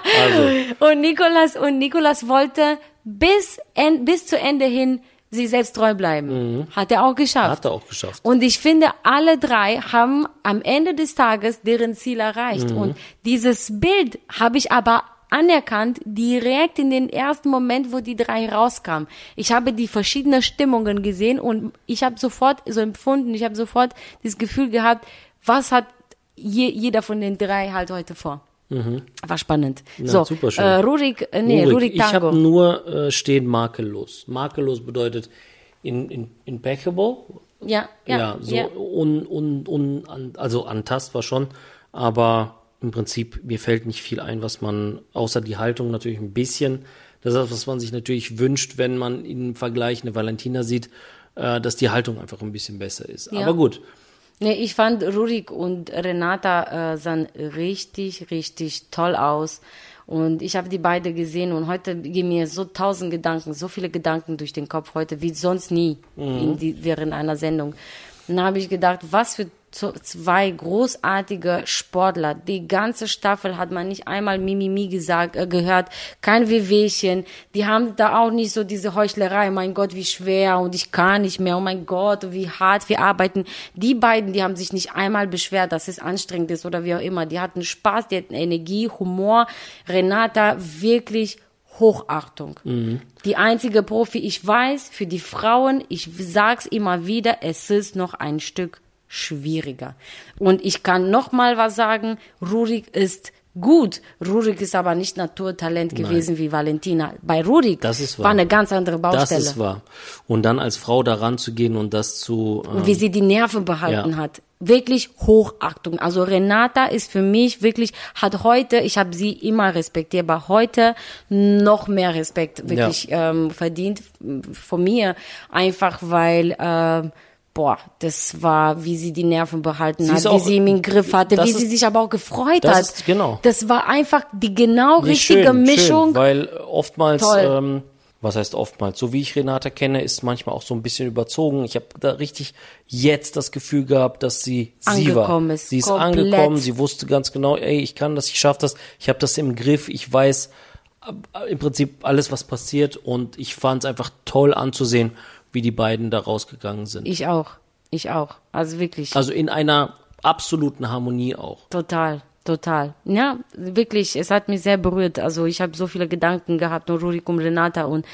Also. Und Nicolas, und Nicolas wollte bis, en, bis zu Ende hin sich selbst treu bleiben. Mhm. Hat er auch geschafft. Hat er auch geschafft. Und ich finde, alle drei haben am Ende des Tages deren Ziel erreicht. Mhm. Und dieses Bild habe ich aber anerkannt, direkt in den ersten Moment, wo die drei rauskamen. Ich habe die verschiedenen Stimmungen gesehen und ich habe sofort so empfunden, ich habe sofort das Gefühl gehabt, was hat je, jeder von den drei halt heute vor. Mhm. War spannend. Na, so, super schön. Äh, Rurik, äh, nee, Rurik, Rurik Tango. Ich habe nur äh, stehen makellos. Makellos bedeutet in, in, impeccable. Ja, ja. Ja, so ja. Un, un, un, also antastbar schon, aber im Prinzip, mir fällt nicht viel ein, was man, außer die Haltung natürlich ein bisschen, das ist das, was man sich natürlich wünscht, wenn man im Vergleich eine Valentina sieht, äh, dass die Haltung einfach ein bisschen besser ist. Ja. Aber gut. Nee, ich fand Rurik und Renata äh, sahen richtig, richtig toll aus. Und ich habe die beide gesehen und heute gehen mir so tausend Gedanken, so viele Gedanken durch den Kopf heute, wie sonst nie mhm. in die, während einer Sendung. Und dann habe ich gedacht, was für zwei großartige Sportler. Die ganze Staffel hat man nicht einmal Mimimi gesagt, äh, gehört, kein Wehwehchen. Die haben da auch nicht so diese Heuchlerei, mein Gott, wie schwer und ich kann nicht mehr, oh mein Gott, wie hart wir arbeiten. Die beiden, die haben sich nicht einmal beschwert, dass es anstrengend ist oder wie auch immer. Die hatten Spaß, die hatten Energie, Humor. Renata, wirklich Hochachtung. Mhm. Die einzige Profi, ich weiß, für die Frauen, ich sag's immer wieder, es ist noch ein Stück schwieriger. Und ich kann noch mal was sagen, Rurik ist gut. Rurik ist aber nicht Naturtalent gewesen Nein. wie Valentina. Bei Rurik das ist wahr. war eine ganz andere Baustelle. Das ist wahr. Und dann als Frau da ranzugehen und das zu... Ähm, und wie sie die Nerven behalten ja. hat. Wirklich Hochachtung. Also Renata ist für mich wirklich, hat heute, ich habe sie immer respektiert, aber heute noch mehr Respekt wirklich ja. ähm, verdient von mir. Einfach weil... Ähm, Boah, das war, wie sie die Nerven behalten sie hat, wie auch, sie ihn im Griff hatte, wie ist, sie sich aber auch gefreut das hat. Ist, genau. Das war einfach die genau nee, richtige schön, Mischung. Schön, weil oftmals, ähm, was heißt oftmals, so wie ich Renata kenne, ist manchmal auch so ein bisschen überzogen. Ich habe da richtig jetzt das Gefühl gehabt, dass sie angekommen sie war. Ist, sie ist komplett. angekommen, sie wusste ganz genau, ey, ich kann das, ich schaffe das, ich habe das im Griff, ich weiß äh, im Prinzip alles, was passiert und ich fand es einfach toll anzusehen, wie die beiden da rausgegangen sind. Ich auch, ich auch, also wirklich. Also in einer absoluten Harmonie auch. Total, total. Ja, wirklich, es hat mich sehr berührt. Also ich habe so viele Gedanken gehabt, nur Rurik und Renata und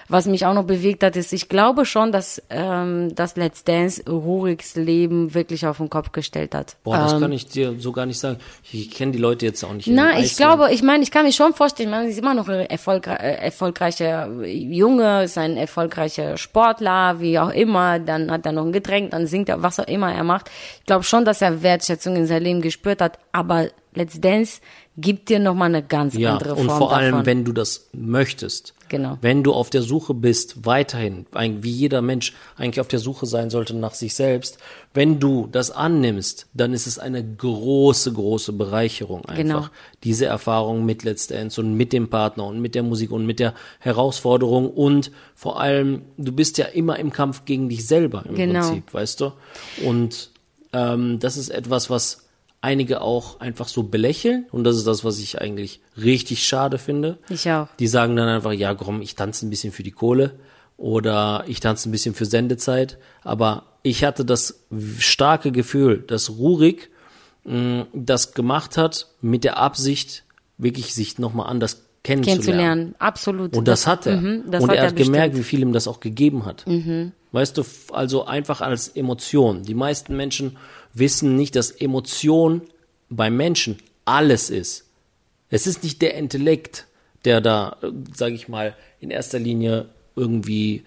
was mich auch noch bewegt hat, ist, ich glaube schon, dass ähm, das Let's Dance Ruriks Leben wirklich auf den Kopf gestellt hat. Boah, das ähm, kann ich dir so gar nicht sagen. Ich, ich kenne die Leute jetzt auch nicht. Na, ich glaube, ich meine, ich kann mir schon vorstellen, man ist immer noch ein erfolgre äh, erfolgreicher Junge, ist ein erfolgreicher Sportler, wie auch immer, dann hat er noch ein Getränk, dann singt er, was auch immer er macht. Ich glaube schon, dass er Wertschätzung in seinem Leben gespürt hat, aber Let's Dance gibt dir nochmal eine ganz ja, andere Form und vor allem, davon. wenn du das möchtest. Genau. Wenn du auf der Suche bist, weiterhin, wie jeder Mensch eigentlich auf der Suche sein sollte nach sich selbst, wenn du das annimmst, dann ist es eine große, große Bereicherung einfach. Genau. Diese Erfahrung mit Let's Dance und mit dem Partner und mit der Musik und mit der Herausforderung und vor allem, du bist ja immer im Kampf gegen dich selber im Genau. Prinzip, weißt du? Und ähm, das ist etwas, was einige auch einfach so belächeln und das ist das, was ich eigentlich richtig schade finde. Ich auch. Die sagen dann einfach, ja komm, ich tanze ein bisschen für die Kohle oder ich tanze ein bisschen für Sendezeit, aber ich hatte das starke Gefühl, dass Rurik mh, das gemacht hat mit der Absicht, wirklich sich nochmal anders kennenzulernen. Kennenzulernen, absolut. Und das, das hat er. Mhm, das und hat er er hat gemerkt, bestimmt. wie viel ihm das auch gegeben hat. Mhm. Weißt du, also einfach als Emotion. Die meisten Menschen wissen nicht, dass Emotion beim Menschen alles ist. Es ist nicht der Intellekt, der da, sage ich mal, in erster Linie irgendwie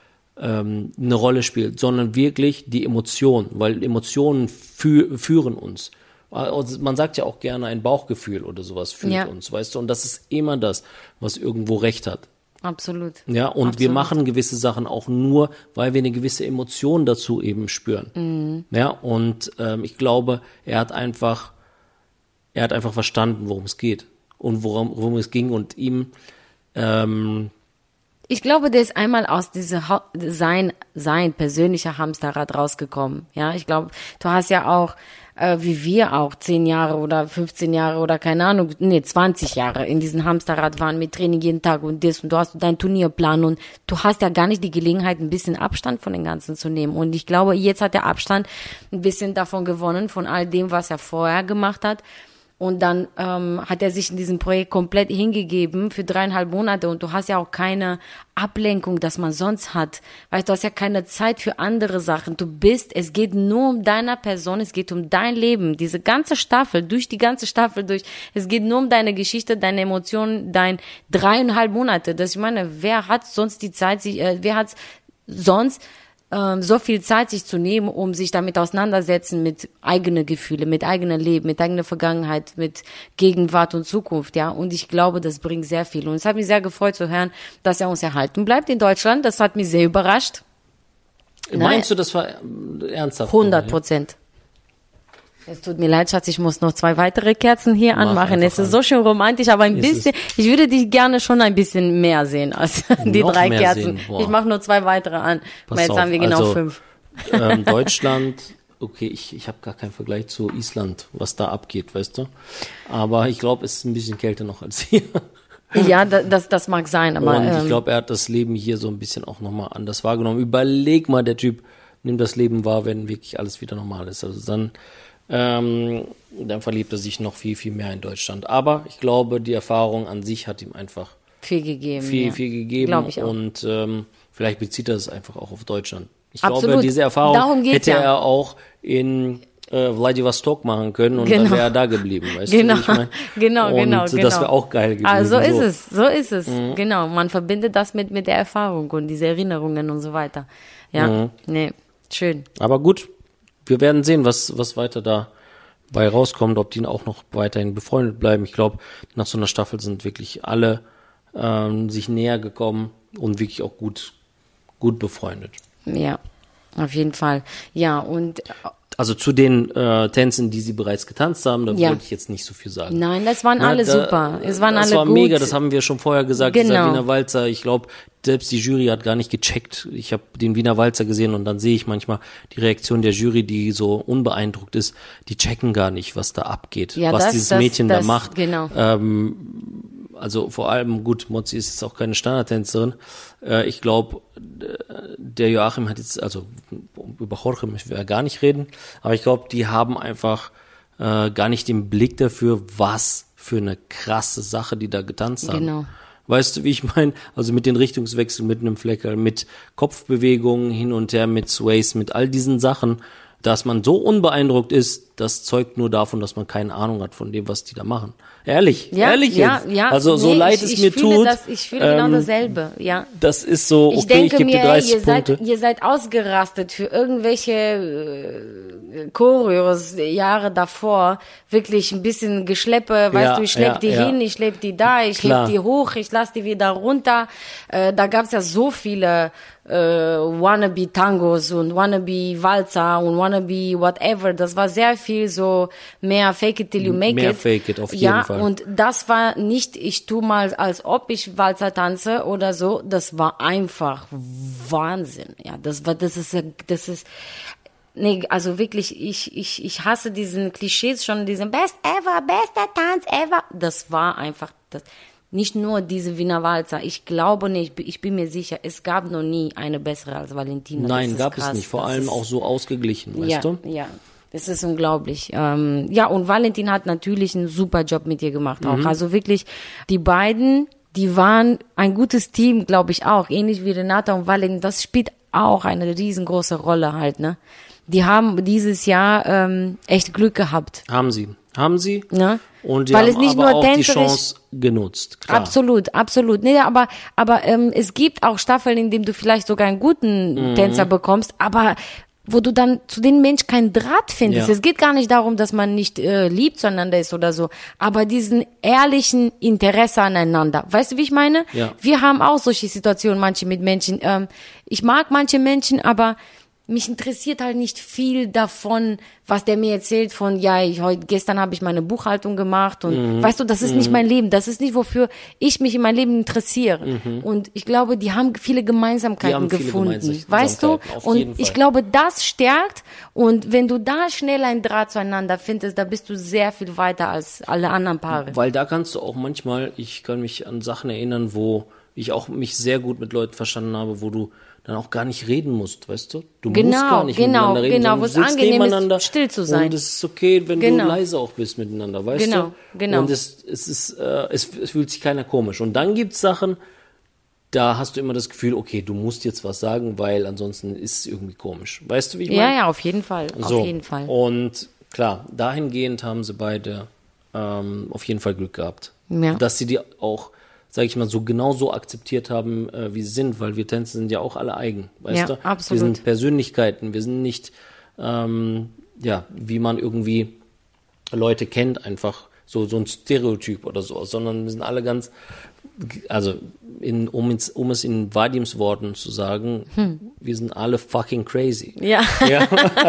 ähm, eine Rolle spielt, sondern wirklich die Emotion, weil Emotionen fü- führen uns. Also man sagt ja auch gerne, ein Bauchgefühl oder sowas führt Ja. uns, weißt du, und das ist immer das, was irgendwo recht hat. Absolut. Ja, und Absolut. wir machen gewisse Sachen auch nur, weil wir eine gewisse Emotion dazu eben spüren. Mhm. Ja, und ähm, ich glaube, er hat einfach, er hat einfach verstanden, worum es geht und worum, worum es ging und ihm, ähm, Ich glaube, der ist einmal aus diesem ha- sein, sein persönlicher Hamsterrad rausgekommen. Ja, ich glaube, du hast ja auch, äh, wie wir auch, zehn Jahre oder fünfzehn Jahre oder keine Ahnung, nee, zwanzig Jahre in diesem Hamsterrad waren mit Training jeden Tag und das und du hast deinen Turnierplan und du hast ja gar nicht die Gelegenheit, ein bisschen Abstand von den Ganzen zu nehmen. Und ich glaube, jetzt hat der Abstand ein bisschen davon gewonnen, von all dem, was er vorher gemacht hat. Und dann ähm, hat er sich in diesem Projekt komplett hingegeben für dreieinhalb Monate. Und du hast ja auch keine Ablenkung, das man sonst hat. Weißt du, hast ja keine Zeit für andere Sachen. Du bist, es geht nur um deine Person, es geht um dein Leben. Diese ganze Staffel, durch die ganze Staffel durch. Es geht nur um deine Geschichte, deine Emotionen, dein dreieinhalb Monate. Das, ich meine, wer hat sonst die Zeit, sich, äh, wer hat sonst so viel Zeit sich zu nehmen, um sich damit auseinandersetzen mit eigenen Gefühle, mit eigenem Leben, mit eigener Vergangenheit, mit Gegenwart und Zukunft, ja. Und ich glaube, das bringt sehr viel. Und es hat mich sehr gefreut zu hören, dass er uns erhalten bleibt in Deutschland. Das hat mich sehr überrascht. meinst du, das war ernsthaft? hundert Prozent. Es tut mir leid, Schatz, ich muss noch zwei weitere Kerzen hier Mach anmachen. Es ist einfach so schön romantisch, aber ein Ist bisschen, ich würde dich gerne schon ein bisschen mehr sehen als die Noch drei mehr Kerzen. sehen, boah. Ich mache nur zwei weitere an. Pass Aber jetzt auf, haben wir genau also, fünf. Ähm, Deutschland, okay, ich, ich habe gar keinen Vergleich zu Island, was da abgeht, weißt du. Aber ich glaube, es ist ein bisschen kälter noch als hier. Ja, da- das, das mag sein, aber Und ich ähm, glaube, er hat das Leben hier so ein bisschen auch nochmal anders wahrgenommen. Überleg mal, der Typ nimmt das Leben wahr, wenn wirklich alles wieder normal ist. Also dann, ähm, dann verliebt er sich noch viel, viel mehr in Deutschland. Aber ich glaube, die Erfahrung an sich hat ihm einfach viel gegeben. viel, ja. viel gegeben. Glaub ich auch. Und ähm, vielleicht bezieht er es einfach auch auf Deutschland. Ich Absolut. glaube, diese Erfahrung Darum geht's hätte ja. er auch in äh, Vladivostok machen können und Genau. dann wäre er da geblieben. Weißt Genau, du, wie ich mein? genau, und genau, das genau. wäre auch geil gewesen. Ah, so ist so. es, so ist es. Genau, man verbindet das mit mit der Erfahrung und diese Erinnerungen und so weiter. Ja, Mhm. nee, schön. Aber gut, wir werden sehen, was, was weiter da bei rauskommt, ob die auch noch weiterhin befreundet bleiben. Ich glaube, nach so einer Staffel sind wirklich alle ähm, sich näher gekommen und wirklich auch gut, gut befreundet. Ja, auf jeden Fall. Ja, und Also zu den äh, Tänzen, die sie bereits getanzt haben, da Ja. wollte ich jetzt nicht so viel sagen. nein, das waren Na, alle da- super. Es waren das alle war gut. mega, das haben wir schon vorher gesagt, dieser Genau. Wiener Walzer. Ich glaube, selbst die Jury hat gar nicht gecheckt. Ich habe den Wiener Walzer gesehen und dann sehe ich manchmal die Reaktion der Jury, die so unbeeindruckt ist. Die checken gar nicht, was da abgeht, Ja, was das- dieses das- Mädchen das- da macht. genau. Ähm, also vor allem, gut, Mozzi ist jetzt auch keine Standardtänzerin. Äh, ich glaube, der Joachim hat jetzt, also über Jorge müssen wir ja gar nicht reden, aber ich glaube, die haben einfach äh, gar nicht den Blick dafür, was für eine krasse Sache die da getanzt haben. Genau. Weißt du, wie ich meine? Also mit den Richtungswechseln, mit einem Flecker, mit Kopfbewegungen hin und her, mit Sways, mit all diesen Sachen, dass man so unbeeindruckt ist, das zeugt nur davon, dass man keine Ahnung hat von dem, was die da machen. Ehrlich, ja, ehrlich ja, jetzt. Ja, also so nee, leid ich, es ich mir fühle tut. Das, ich fühle genau ähm, dasselbe, ja. Das ist so, okay, ich, denke ich gebe mir, dir dreißig ihr seid, Punkte. ihr seid ausgerastet für irgendwelche äh, Choreos Jahre davor. Wirklich ein bisschen Geschleppe, weißt Ja, du, ich schlepp ja, die ja. hin, ich schlepp die da, ich Klar. schlepp die hoch, ich lass die wieder runter. Äh, da gab's ja so viele äh, Wannabe-Tangos und Wannabe-Walzer und Wannabe whatever. Das war sehr viel so mehr Fake it till you make Mehr it. Fake it, auf jeden ja, Fall. Und das war nicht, ich tu mal, als ob ich Walzer tanze oder so. Das war einfach Wahnsinn. Ja, das war, das ist, das ist, nee, also wirklich, ich, ich, ich hasse diesen Klischees schon, diesen Best ever, bester Tanz ever. Das war einfach, das, nicht nur diese Wiener Walzer. Ich glaube nicht, ich bin mir sicher, es gab noch nie eine bessere als Valentina. Nein, Das gab krass. es nicht. Vor Das allem ist, auch so ausgeglichen, weißt ja, du? Ja, das ist unglaublich. Ähm, ja, und Valentin hat natürlich einen super Job mit dir gemacht auch. Mhm. Also wirklich, die beiden, die waren ein gutes Team, glaube ich auch. Ähnlich wie Renata und Valentin. Das spielt auch eine riesengroße Rolle halt, ne? Die haben dieses Jahr ähm, echt Glück gehabt. Haben sie. Haben sie. Ne? Und die Weil haben es nicht aber nur auch die tänzerisch- Chance genutzt. Klar. Absolut, absolut. Nee, aber aber ähm, es gibt auch Staffeln, in denen du vielleicht sogar einen guten Mhm. Tänzer bekommst, aber wo du dann zu den Menschen keinen Draht findest. Ja. Es geht gar nicht darum, dass man nicht äh, lieb zueinander ist oder so, aber diesen ehrlichen Interesse aneinander. Weißt du, wie ich meine? Ja. Wir haben auch solche Situationen, manche mit Menschen. Ähm, ich mag manche Menschen, aber mich interessiert halt nicht viel davon, was der mir erzählt von, ja, ich heute, gestern habe ich meine Buchhaltung gemacht und Mhm. weißt du, das ist nicht mein Leben, das ist nicht, wofür ich mich in meinem Leben interessiere. Mhm. Und ich glaube, die haben viele Gemeinsamkeiten Die haben viele gefunden, Gemeinsamkeiten, weißt du? auf Und jeden Fall. ich glaube, das stärkt und wenn du da schnell einen Draht zueinander findest, da bist du sehr viel weiter als alle anderen Paare. Weil da kannst du auch manchmal, ich kann mich an Sachen erinnern, wo ich auch mich sehr gut mit Leuten verstanden habe, wo du dann auch gar nicht reden musst, weißt du? Du Genau, musst gar nicht genau, miteinander reden, genau, sondern wo du es sitzt angenehm ist, nebeneinander still zu sein. Und es ist okay, wenn Genau. du leise auch bist miteinander, weißt Genau, du? genau. Und es, es ist, äh, es, es fühlt sich keiner komisch. Und dann gibt's Sachen, da hast du immer das Gefühl, okay, du musst jetzt was sagen, weil ansonsten ist es irgendwie komisch. Weißt du, wie ich meine? Ja, ja, auf jeden Fall, So. auf jeden Fall. Und klar, dahingehend haben sie beide ähm, auf jeden Fall Glück gehabt. Ja. Dass sie die auch, sag ich mal, so genau so akzeptiert haben, äh, wie sie sind, weil wir Tänzer sind ja auch alle eigen, weißt Ja, du? absolut. Wir sind Persönlichkeiten, wir sind nicht, ähm, ja, wie man irgendwie Leute kennt, einfach so, so ein Stereotyp oder so, sondern wir sind alle ganz, also in, um, ins, um es in Vadims Worten zu sagen, Hm. wir sind alle fucking crazy. Ja. Ja.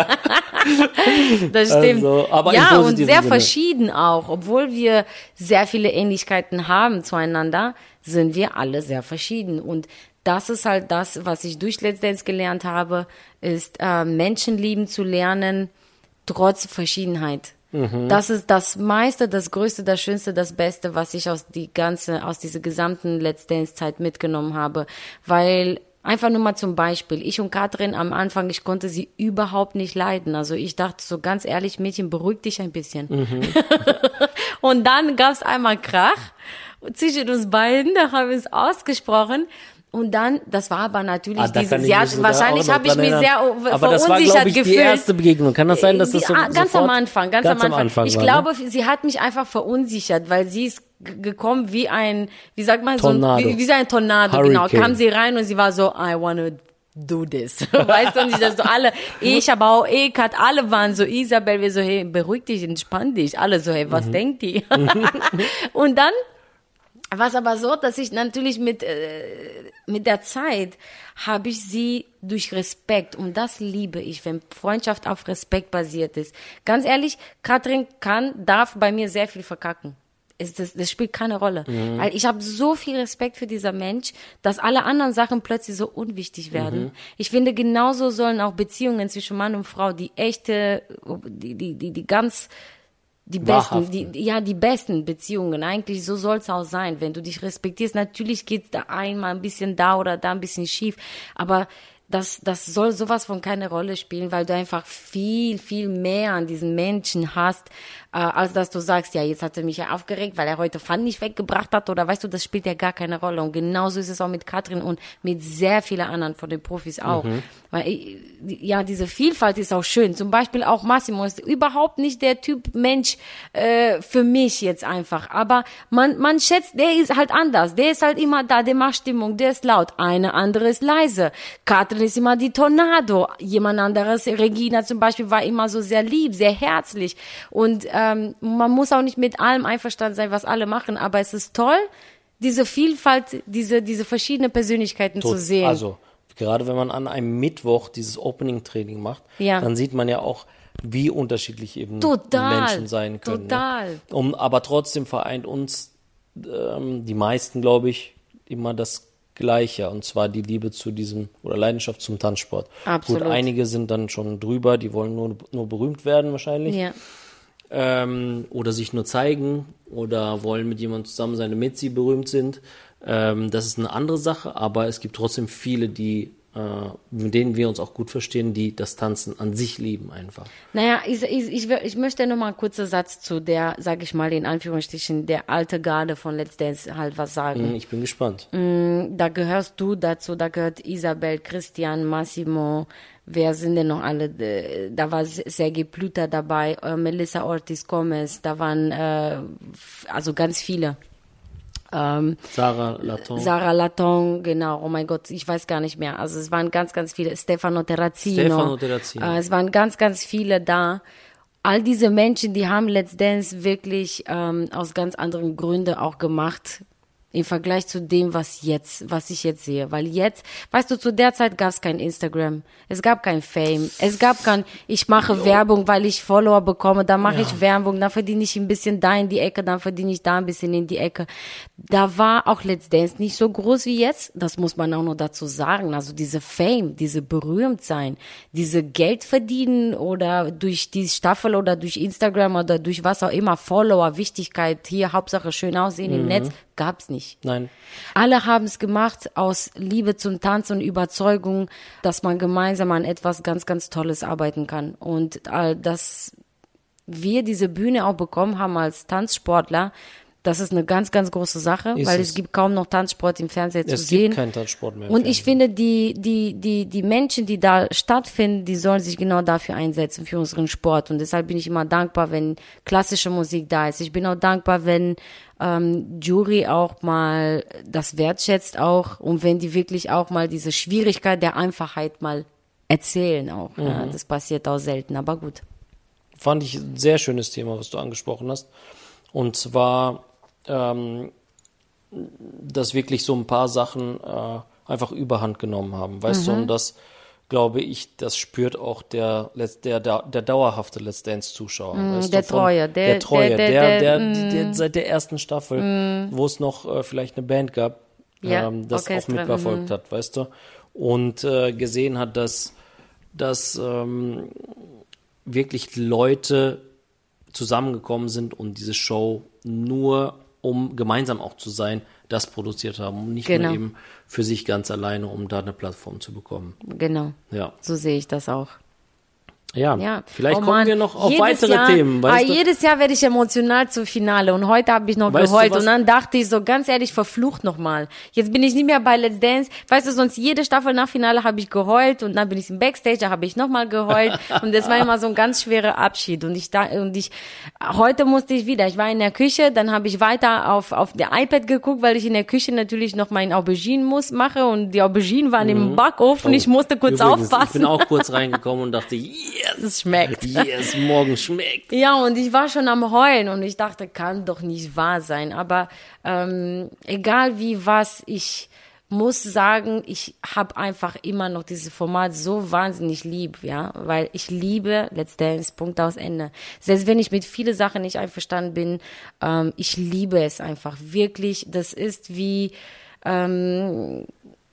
Das stimmt. Also, aber im ja, und positiven sehr Sinne. verschieden auch. Obwohl wir sehr viele Ähnlichkeiten haben zueinander, sind wir alle sehr verschieden. Und das ist halt das, was ich durch Let's Dance gelernt habe, ist äh, Menschen lieben zu lernen, trotz Verschiedenheit. Mhm. Das ist das meiste, das Größte, das Schönste, das Beste, was ich aus die ganze, aus dieser gesamten Let's Dance Zeit mitgenommen habe. Weil, einfach nur mal zum Beispiel, ich und Katrin am Anfang, ich konnte sie überhaupt nicht leiden. Also ich dachte so ganz ehrlich, Mädchen, beruhig dich ein bisschen. Mhm. Und dann gab's einmal Krach zwischen uns beiden, da haben wir es ausgesprochen. Und dann, das war aber natürlich Ah, da diese, kann ich sie mich hat, sogar wahrscheinlich auch noch habe ich dran mich sehr erinnern. ver- Aber das war, verunsichert glaube ich, gefühlt. die erste Begegnung. Kann das sein, dass das Die- so ah, ganz sofort, am Anfang, ganz, ganz am Anfang. ich war, glaube, ne? sie hat mich einfach verunsichert, weil sie ist g- gekommen wie ein, wie sagt man, Tornado. so ein, wie, wie so ein Tornado, Hurricane. genau. Kam sie rein und sie war so, I wanna do this. Weißt du, und ich dachte so alle, ich, aber auch Ekat, alle waren so, Isabel, wir so, hey, beruhig dich, entspann dich. Alle so, hey, was Mhm. denkt die? Und dann war es aber so, dass ich natürlich mit, äh, mit der Zeit habe ich sie durch Respekt, und das liebe ich, wenn Freundschaft auf Respekt basiert ist. Ganz ehrlich, Katrin kann, darf bei mir sehr viel verkacken. Es, das, das spielt keine Rolle. Mhm. Weil ich habe so viel Respekt für dieser Mensch, dass alle anderen Sachen plötzlich so unwichtig werden. Mhm. Ich finde, genauso sollen auch Beziehungen zwischen Mann und Frau, die echte, die, die, die, die ganz, die besten, Wahrhaften. die, ja, die besten Beziehungen. Eigentlich, so soll's auch sein. Wenn du dich respektierst, natürlich geht's da einmal ein bisschen da oder da ein bisschen schief. Aber das, das soll sowas von keine Rolle spielen, weil du einfach viel, viel mehr an diesen Menschen hast, äh, als dass du sagst, ja, jetzt hat er mich ja aufgeregt, weil er heute Pfannen nicht weggebracht hat oder weißt du, das spielt ja gar keine Rolle. Und genauso ist es auch mit Katrin und mit sehr vielen anderen von den Profis auch. Mhm. Weil, ja, diese Vielfalt ist auch schön. Zum Beispiel auch Massimo ist überhaupt nicht der Typ Mensch äh, für mich jetzt einfach. Aber man, man schätzt, der ist halt anders. Der ist halt immer da, der macht Stimmung, der ist laut. Eine andere ist leise. Katrin ist immer die Tornado. Jemand anderes, Regina zum Beispiel, war immer so sehr lieb, sehr herzlich. Und ähm, man muss auch nicht mit allem einverstanden sein, was alle machen. Aber es ist toll, diese Vielfalt, diese, diese verschiedenen Persönlichkeiten Tot, zu sehen. Also, gerade wenn man an einem Mittwoch dieses Opening-Training macht, ja. dann sieht man ja auch, wie unterschiedlich eben total, Menschen sein können. Total. Ne? Um, aber trotzdem vereint uns ähm, die meisten, glaube ich, immer das Gleiche, und zwar die Liebe zu diesem, oder Leidenschaft zum Tanzsport. Absolut. Gut, einige sind dann schon drüber, die wollen nur, nur berühmt werden wahrscheinlich. Ja. Ähm, oder sich nur zeigen oder wollen mit jemandem zusammen sein, damit sie berühmt sind. Ähm, das ist eine andere Sache, aber es gibt trotzdem viele, die äh, mit denen wir uns auch gut verstehen, die das Tanzen an sich lieben einfach. Naja, ich, ich, ich, ich möchte noch mal einen kurzen Satz zu der, sag ich mal in Anführungsstrichen, der alte Garde von Let's Dance halt was sagen. Ich bin gespannt. Da gehörst du dazu, da gehört Isabel, Christian, Massimo, wer sind denn noch alle? Da war Sergei Plüter dabei, äh, Melissa Ortiz Gomez, da waren äh, also ganz viele. Ähm, Sarah Laton. Sarah Laton, genau, oh mein Gott, ich weiß gar nicht mehr. Also es waren ganz, ganz viele. Stefano Terrazzino. Stefano Terrazzino. Äh, es waren ganz, ganz viele da. All diese Menschen, die haben Let's Dance wirklich ähm, aus ganz anderen Gründen auch gemacht. Im Vergleich zu dem, was jetzt, was ich jetzt sehe. Weil jetzt, weißt du, zu der Zeit gab es kein Instagram. Es gab kein Fame. Es gab kein, ich mache jo. Werbung, weil ich Follower bekomme. Dann mache ja. ich Werbung, dann verdiene ich ein bisschen da in die Ecke, dann verdiene ich da ein bisschen in die Ecke. Da war auch Let's Dance nicht so groß wie jetzt. Das muss man auch noch dazu sagen. Also diese Fame, diese Berühmtsein, diese Geld verdienen oder durch die Staffel oder durch Instagram oder durch was auch immer, Follower, Wichtigkeit, hier Hauptsache schön aussehen mhm. im Netz, gab's nicht. Nein. Alle haben es gemacht aus Liebe zum Tanz und Überzeugung, dass man gemeinsam an etwas ganz, ganz Tolles arbeiten kann. Und all dass wir diese Bühne auch bekommen haben als Tanzsportler, das ist eine ganz, ganz große Sache, ist weil es? es gibt kaum noch Tanzsport im Fernsehen zu sehen. Es gibt keinen Tanzsport mehr. Und ich finde, die, die, die, die Menschen, die da stattfinden, die sollen sich genau dafür einsetzen, für unseren Sport. Und deshalb bin ich immer dankbar, wenn klassische Musik da ist. Ich bin auch dankbar, wenn ähm, Jury auch mal das wertschätzt auch und wenn die wirklich auch mal diese Schwierigkeit der Einfachheit mal erzählen auch. Mhm. Ja, das passiert auch selten, aber gut. Fand ich ein sehr schönes Thema, was du angesprochen hast. Und zwar Ähm, dass wirklich so ein paar Sachen äh, einfach Überhand genommen haben, weißt mhm. du, und das, glaube ich, das spürt auch der der der, der dauerhafte Let's Dance-Zuschauer. Mm, weißt der, du, von, Treue, der, der Treue, der, der, der, der, mm. der seit der ersten Staffel, mm. wo es noch äh, vielleicht eine Band gab, ja, ähm, das Orchester, auch mitverfolgt mm. hat, weißt du, und äh, gesehen hat, dass, dass ähm, wirklich Leute zusammengekommen sind und diese Show nur um gemeinsam auch zu sein, das produziert haben und nicht genau. nur eben für sich ganz alleine, um da eine Plattform zu bekommen. Genau, ja. So sehe ich das auch. Ja, ja. vielleicht oh kommen Mann. wir noch auf jedes weitere Jahr, Themen. Weißt ah, du? Jedes Jahr werde ich emotional zum Finale und heute habe ich noch weißt geheult du, und dann dachte ich so, ganz ehrlich, verflucht nochmal. Jetzt bin ich nicht mehr bei Let's Dance. Weißt du, sonst jede Staffel nach Finale habe ich geheult und dann bin ich im Backstage, da habe ich nochmal geheult und das war immer so ein ganz schwerer Abschied und ich da und ich heute musste ich wieder, ich war in der Küche, dann habe ich weiter auf auf der iPad geguckt, weil ich in der Küche natürlich noch mein Auberginen muss mache und die Auberginen waren mhm. im Backofen, oh, ich musste kurz übrigens, aufpassen. Ich bin auch kurz reingekommen und dachte, yes, es schmeckt. Yes, morgen schmeckt. Ja, und ich war schon am Heulen und ich dachte, kann doch nicht wahr sein. Aber ähm, egal wie was, ich muss sagen, ich habe einfach immer noch dieses Format so wahnsinnig lieb, ja, weil ich liebe Let's Dance, Punkt aus Ende. Selbst wenn ich mit vielen Sachen nicht einverstanden bin, ähm, ich liebe es einfach wirklich. Das ist wie ähm,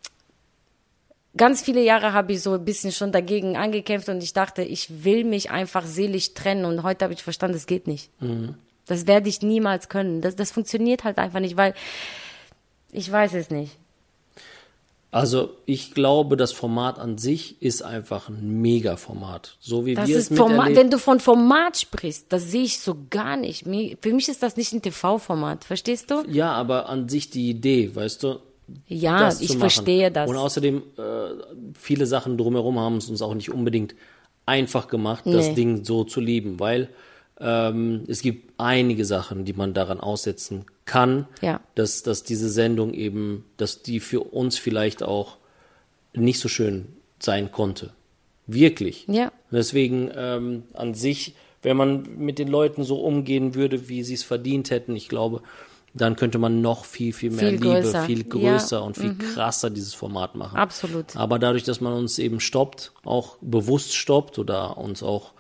ganz viele Jahre habe ich so ein bisschen schon dagegen angekämpft und ich dachte, ich will mich einfach seelisch trennen und heute habe ich verstanden, das geht nicht. Mhm. Das werde ich niemals können. Das, das funktioniert halt einfach nicht, weil ich weiß es nicht. Also ich glaube, das Format an sich ist einfach ein Mega-Format. So wie Das wir es ist Format, miterlebt. wenn du von Format sprichst, das sehe ich so gar nicht. Mir- Für mich ist das nicht ein T V-Format, verstehst du? Ja, aber an sich die Idee, weißt du? Ja, das ich zu machen. verstehe das. Und außerdem, äh, viele Sachen drumherum haben es uns auch nicht unbedingt einfach gemacht, das Nee. Ding so zu lieben, weil ähm, es gibt einige Sachen, die man daran aussetzen kann, Ja. dass, dass diese Sendung eben, dass die für uns vielleicht auch nicht so schön sein konnte. Wirklich. Ja. Deswegen ähm, an sich, wenn man mit den Leuten so umgehen würde, wie sie es verdient hätten, ich glaube, dann könnte man noch viel, viel mehr Viel Liebe, größer. viel größer Ja. und viel krasser dieses Format machen. Absolut. Aber dadurch, dass man uns eben stoppt, auch bewusst stoppt oder uns auch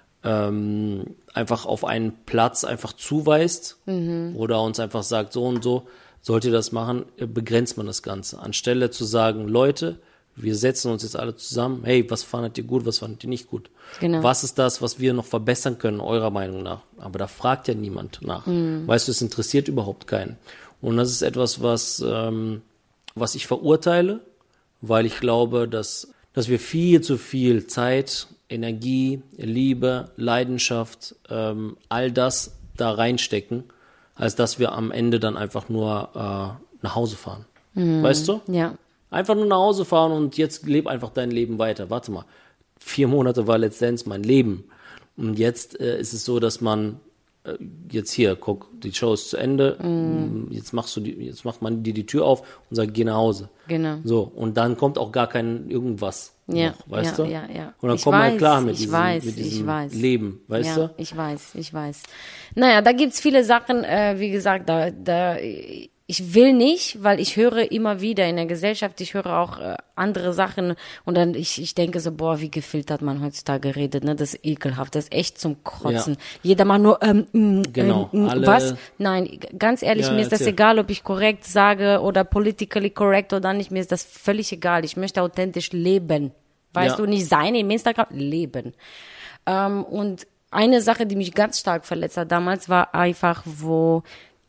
ähm, einfach auf einen Platz einfach zuweist oder uns einfach sagt, so und so sollt ihr das machen, äh, begrenzt man das Ganze. Anstelle zu sagen, Leute, wir setzen uns jetzt alle zusammen, hey, was fandet ihr gut, was fandet ihr nicht gut? Genau. Was ist das, was wir noch verbessern können, eurer Meinung nach? Aber da fragt ja niemand nach. Weißt du, es interessiert überhaupt keinen. Und das ist etwas, was, ähm, was ich verurteile, weil ich glaube, dass, dass wir viel zu viel Zeit, Energie, Liebe, Leidenschaft, ähm, all das da reinstecken, als dass wir am Ende dann einfach nur äh, nach Hause fahren. Weißt du? Ja. Einfach nur nach Hause fahren und jetzt leb einfach dein Leben weiter. Warte mal, vier Monate war Let's Dance mein Leben. Und jetzt äh, ist es so, dass man äh, jetzt hier, guck, die Show ist zu Ende, mm. jetzt machst du die, jetzt macht man dir die Tür auf und sagt, geh nach Hause. Genau. So, und dann kommt auch gar kein irgendwas Ja, noch, weißt ja, du? ja, ja. Und dann Ich kommt man weiß, klar mit ich diesem, weiß, mit ich diesem weiß. Leben, weißt ja, du? ich weiß, ich weiß. Naja, da gibt's viele Sachen, äh, wie gesagt, da, da, ich will nicht, weil ich höre immer wieder in der Gesellschaft, ich höre auch äh, andere Sachen und dann, ich, ich denke so, boah, wie gefiltert man heutzutage redet, ne, das ist ekelhaft, das ist echt zum Kotzen. Ja. Jeder macht nur, ähm, mm, Genau, ähm, mm, alle- was? Nein, ganz ehrlich, Ja, mir ist das erzähl. egal, ob ich korrekt sage oder politically correct oder nicht, mir ist das völlig egal. Ich möchte authentisch leben. Weißt Ja. du, nicht sein im Instagram, leben. Ähm, und eine Sache, die mich ganz stark verletzt hat damals, war einfach, wo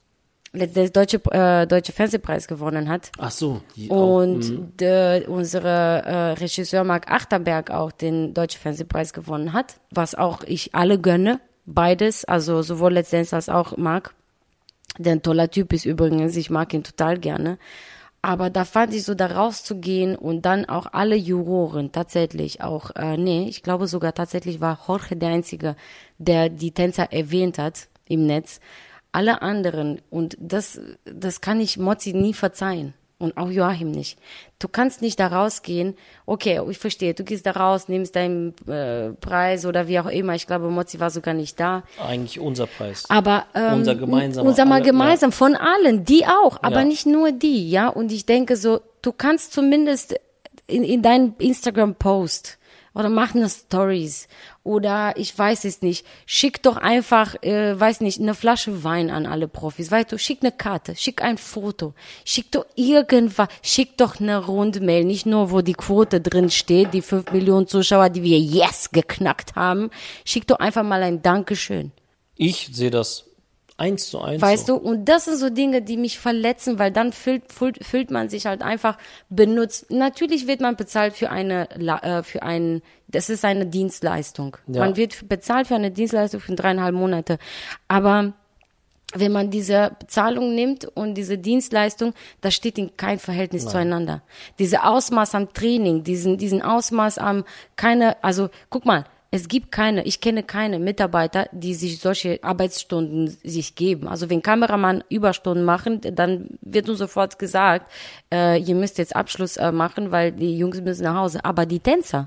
der deutsche, äh, deutsche Fernsehpreis gewonnen hat. Ach so. Die auch, Und der, unsere äh, Regisseur Marc Achterberg auch den Deutschen Fernsehpreis gewonnen hat, was auch ich alle gönne, beides, also sowohl Let's Dance als auch Marc, der ein toller Typ ist übrigens, ich mag ihn total gerne. Aber da fand ich so, da rauszugehen und dann auch alle Juroren tatsächlich auch, äh, nee, ich glaube sogar tatsächlich war Jorge der Einzige, der die Tänzer erwähnt hat im Netz. Alle anderen, und das, das kann ich Mozzi nie verzeihen. Und auch Joachim nicht. Du kannst nicht da rausgehen, okay, ich verstehe, du gehst da raus, nimmst deinen äh, Preis oder wie auch immer. Ich glaube, Mozzi war sogar nicht da. eigentlich unser Preis. Aber ähm, Unser gemeinsamer, unser mal alle- gemeinsam von allen, die auch, aber Ja. nicht nur die, ja. Und ich denke so, du kannst zumindest in, in deinen Instagram-Post oder mach eine Stories oder ich weiß es nicht, schick doch einfach, äh, weiß nicht, eine Flasche Wein an alle Profis, weißt du, schick eine Karte, schick ein Foto, schick doch irgendwas, schick doch eine Rundmail, nicht nur, wo die Quote drin steht, die fünf Millionen Zuschauer, die wir yes geknackt haben, schick doch einfach mal ein Dankeschön. Ich sehe das eins zu eins. Weißt so. du, und das sind so Dinge, die mich verletzen, weil dann fühlt, fühlt, fühlt man sich halt einfach benutzt. Natürlich wird man bezahlt für eine, La- äh, für ein, das ist eine Dienstleistung. Ja. Man wird bezahlt für eine Dienstleistung für dreieinhalb Monate. Aber wenn man diese Bezahlung nimmt und diese Dienstleistung, das steht in kein Verhältnis zueinander. Diese Ausmaß am Training, diesen, diesen Ausmaß am, keine, also, guck mal, es gibt keine, ich kenne keine Mitarbeiter, die sich solche Arbeitsstunden sich geben. Also wenn Kameramann Überstunden machen, dann wird uns sofort gesagt, äh, ihr müsst jetzt Abschluss äh, machen, weil die Jungs müssen nach Hause. Aber die Tänzer,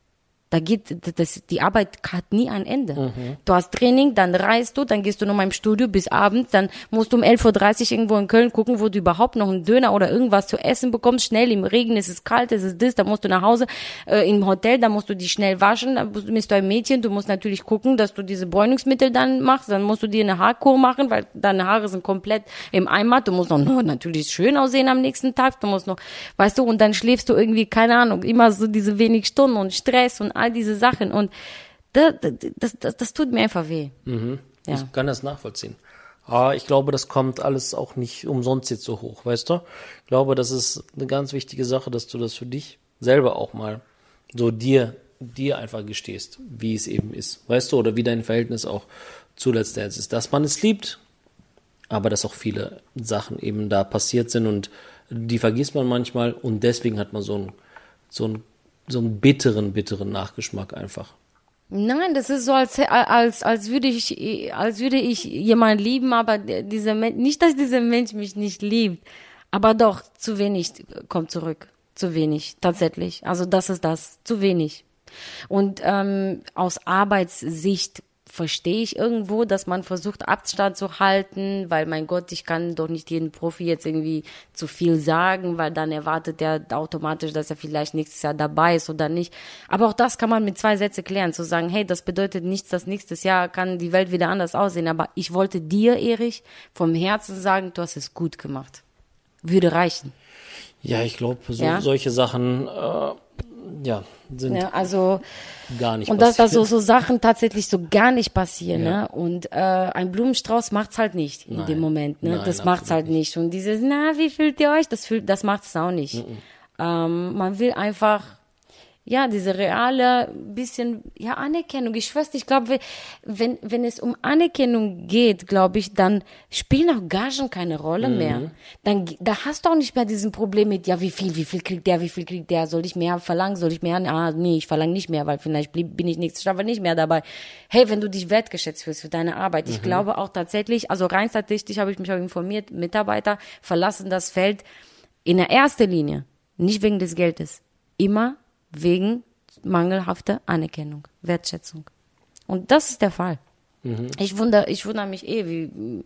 da geht, das, die Arbeit hat nie ein Ende. Mhm. Du hast Training, dann reist du, dann gehst du nochmal im Studio bis abends, dann musst du um elf Uhr dreißig irgendwo in Köln gucken, wo du überhaupt noch einen Döner oder irgendwas zu essen bekommst. Schnell im Regen, es ist kalt, es ist das, dann musst du nach Hause, äh, im Hotel, dann musst du dich schnell waschen, dann bist du bist du ein Mädchen, du musst natürlich gucken, dass du diese Bräunungsmittel dann machst, dann musst du dir eine Haarkur machen, weil deine Haare sind komplett im Eimer, du musst noch no, natürlich schön aussehen am nächsten Tag, du musst noch, weißt du, und dann schläfst du irgendwie, keine Ahnung, immer so diese wenig Stunden und Stress und all diese Sachen und das, das, das, das tut mir einfach weh. Mhm. Ja. Ich kann das nachvollziehen. Aber ich glaube, das kommt alles auch nicht umsonst jetzt so hoch, weißt du? Ich glaube, das ist eine ganz wichtige Sache, dass du das für dich selber auch mal so dir, dir einfach gestehst, wie es eben ist, weißt du? Oder wie dein Verhältnis auch zu Let's Dance ist. Dass man es liebt, aber dass auch viele Sachen eben da passiert sind und die vergisst man manchmal und deswegen hat man so einen, so einen, so einen bitteren, bitteren Nachgeschmack einfach. Nein, das ist so, als, als, als würde ich, als würde ich jemanden lieben, aber dieser Mensch, nicht, dass dieser Mensch mich nicht liebt, aber doch, zu wenig kommt zurück. Zu wenig, tatsächlich. Also das ist das, zu wenig. Und ähm, aus Arbeitssicht verstehe ich irgendwo, dass man versucht, Abstand zu halten, weil, mein Gott, ich kann doch nicht jedem Profi jetzt irgendwie zu viel sagen, weil dann erwartet er automatisch, dass er vielleicht nächstes Jahr dabei ist oder nicht. Aber auch das kann man mit zwei Sätzen klären, zu sagen, hey, das bedeutet nichts, dass nächstes Jahr kann die Welt wieder anders aussehen, aber ich wollte dir, Erich, vom Herzen sagen, du hast es gut gemacht. Würde reichen. Ja, ich glaube, so, Ja? solche Sachen, äh, ja, sind Ja, also, gar nicht und dass da passiert. so, so Sachen tatsächlich so gar nicht passieren, Ja. ne? Und äh, ein Blumenstrauß macht's halt nicht in Nein. dem Moment, ne? Nein, das absolut macht's halt nicht. Und dieses, na, wie fühlt ihr euch? Das fühlt, das macht's auch nicht. Mhm. Ähm, man will einfach, ja, diese reale bisschen, ja, Anerkennung. Ich schwör's dir, ich glaube, wenn, wenn es um Anerkennung geht, glaube ich, dann spielen auch Gagen keine Rolle Mhm. mehr. Dann, da hast du auch nicht mehr diesen Problem mit, ja, wie viel, wie viel kriegt der, wie viel kriegt der, soll ich mehr verlangen, soll ich mehr, ah, nee, ich verlange nicht mehr, weil vielleicht blieb, bin ich nächste Staffel nicht mehr dabei. Hey, wenn du dich wertgeschätzt fühlst für deine Arbeit, ich glaube auch tatsächlich, also rein statistisch habe ich mich auch informiert, Mitarbeiter verlassen das Feld in der ersten Linie, nicht wegen des Geldes, immer wegen mangelhafter Anerkennung, Wertschätzung. Und das ist der Fall. Mhm. Ich wundere, ich wundere mich eh, wie,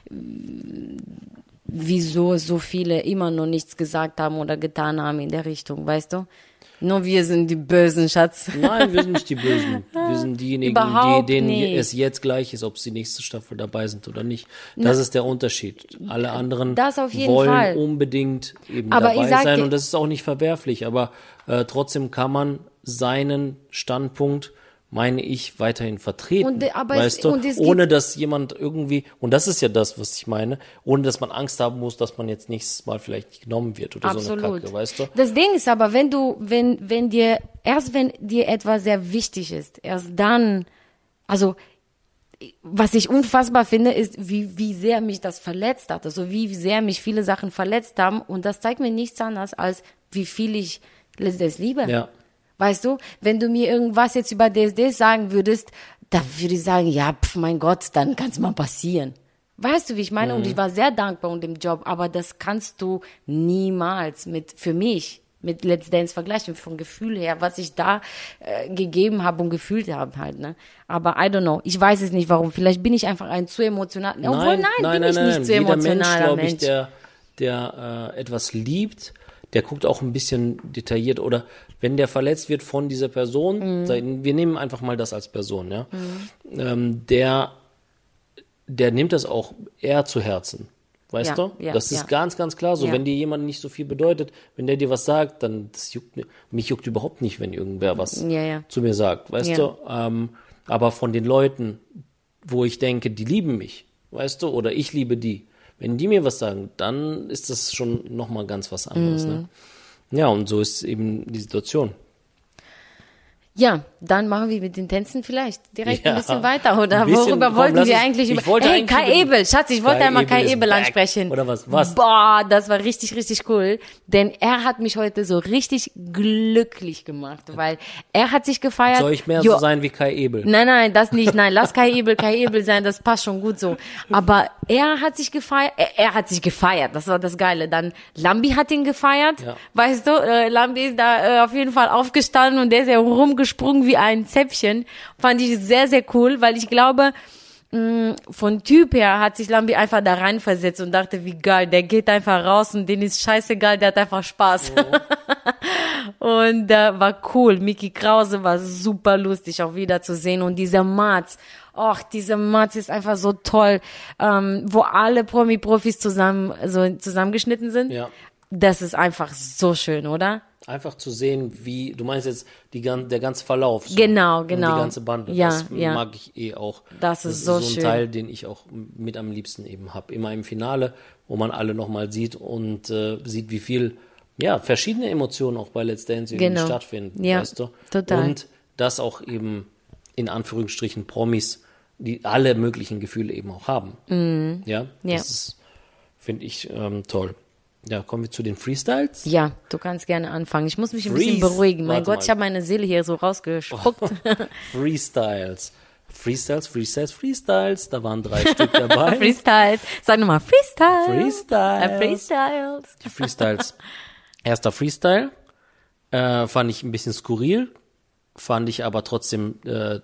wieso so viele immer noch nichts gesagt haben oder getan haben in der Richtung, weißt du? Nur wir sind die Bösen, Schatz. Nein, wir sind nicht die Bösen. Wir sind diejenigen, die, Überhaupt denen nicht. es jetzt gleich ist, ob sie nächste Staffel dabei sind oder nicht. Das ist der Unterschied. Alle anderen Das auf jeden wollen Fall. unbedingt eben Aber dabei ich sag sein dir- und das ist auch nicht verwerflich. Aber äh, trotzdem kann man seinen Standpunkt, meine ich, weiterhin vertreten, Und, äh, aber es- weißt du, und es ohne gibt- dass jemand irgendwie, und das ist ja das, was ich meine, ohne dass man Angst haben muss, dass man jetzt nächstes Mal vielleicht nicht genommen wird oder so eine Absolut. Kacke, weißt du? Das Ding ist aber, wenn du, wenn, wenn dir, erst wenn dir etwas sehr wichtig ist, erst dann, also, was ich unfassbar finde, ist, wie, wie sehr mich das verletzt hat, also wie sehr mich viele Sachen verletzt haben, und das zeigt mir nichts anderes, als wie viel ich Let's Dance liebe. Ja. Weißt du, wenn du mir irgendwas jetzt über D S D sagen würdest, da würde ich sagen, ja, pf, mein Gott, dann kann es mal passieren. Weißt du, wie ich meine? Mhm. Und ich war sehr dankbar um den Job, aber das kannst du niemals mit, für mich, mit Let's Dance vergleichen, vom Gefühl her, was ich da äh, gegeben habe und gefühlt habe halt, ne? Aber I don't know, ich weiß es nicht warum, vielleicht bin ich einfach ein zu emotional, obwohl nein, bin ich nicht zu Jeder Mensch, emotionaler glaube ich, Mensch. der, der äh, etwas liebt, der guckt auch ein bisschen detailliert oder wenn der verletzt wird von dieser Person, Mhm. sei- wir nehmen einfach mal das als Person, ja, ähm, der, der nimmt das auch eher zu Herzen. Weißt Ja, du? ja, das ist ja. ganz, ganz klar so. Ja. Wenn dir jemand nicht so viel bedeutet, wenn der dir was sagt, dann das juckt mir, mich juckt überhaupt nicht, wenn irgendwer was Ja, ja. zu mir sagt, weißt Ja. du? Ähm, aber von den Leuten, wo ich denke, die lieben mich, weißt du, oder ich liebe die, wenn die mir was sagen, dann ist das schon nochmal ganz was anderes, Mhm. ne? Ja, und so ist eben die Situation. Ja, dann machen wir mit den Tänzen vielleicht direkt Ja, ein bisschen weiter, oder? ein bisschen. Worüber Komm, wollten lass wir uns- eigentlich ich über... wollte Hey, eigentlich Kai über- Ebel, Schatz, ich wollte Kai einmal Kai Ebel ist Ebel back. ansprechen. Oder was? Was? Boah, das war richtig, richtig cool. Denn er hat mich heute so richtig glücklich gemacht, weil er hat sich gefeiert. Soll ich mehr Jo, so sein wie Kai Ebel? Nein, nein, das nicht. Nein, lass Kai Ebel Kai Ebel sein, das passt schon gut so. Aber er hat sich gefeiert, er, er hat sich gefeiert, das war das Geile. Dann Lambi hat ihn gefeiert, Ja. weißt du, äh, Lambi ist da äh, auf jeden Fall aufgestanden und der ist ja rumgesprungen wie ein Zäpfchen. Fand ich sehr, sehr cool, weil ich glaube, mh, von Typ her hat sich Lambi einfach da reinversetzt und dachte, wie geil, der geht einfach raus und den ist scheißegal, der hat einfach Spaß. Und äh, war cool. Micky Krause war super lustig, auch wieder zu sehen. Und dieser Mats, ach, dieser Mats ist einfach so toll, ähm, wo alle Promi-Profis zusammen, so zusammengeschnitten sind. Ja. Das ist einfach so schön, oder? einfach zu sehen, wie, du meinst jetzt die, der ganze Verlauf. So, Genau, genau. Und die ganze Bande. Ja, das ja. mag ich eh auch. Das ist so so ein schön. Teil, den ich auch mit am liebsten eben habe. Immer im Finale, wo man alle nochmal sieht und äh, sieht, wie viel, ja, verschiedene Emotionen auch bei Let's Dance irgendwie Genau. stattfinden, Ja, weißt du? total. Und das auch eben in Anführungsstrichen Promis, die alle möglichen Gefühle eben auch haben. Mhm. Ja, Ja. das ist, finde ich, ähm, toll. Ja, kommen wir zu den Freestyles. Ja, du kannst gerne anfangen. Ich muss mich ein Freeze. bisschen beruhigen. Mein Warte Gott, mal. ich habe meine Seele hier so rausgespuckt. Freestyles. Freestyles, Freestyles, Freestyles. Da waren drei Stück dabei. Freestyles. Sag nochmal, Freestyles. Freestyles. Äh, Freestyles. Die Freestyles. Erster Freestyle. Äh, fand ich ein bisschen skurril. Fand ich aber trotzdem, äh,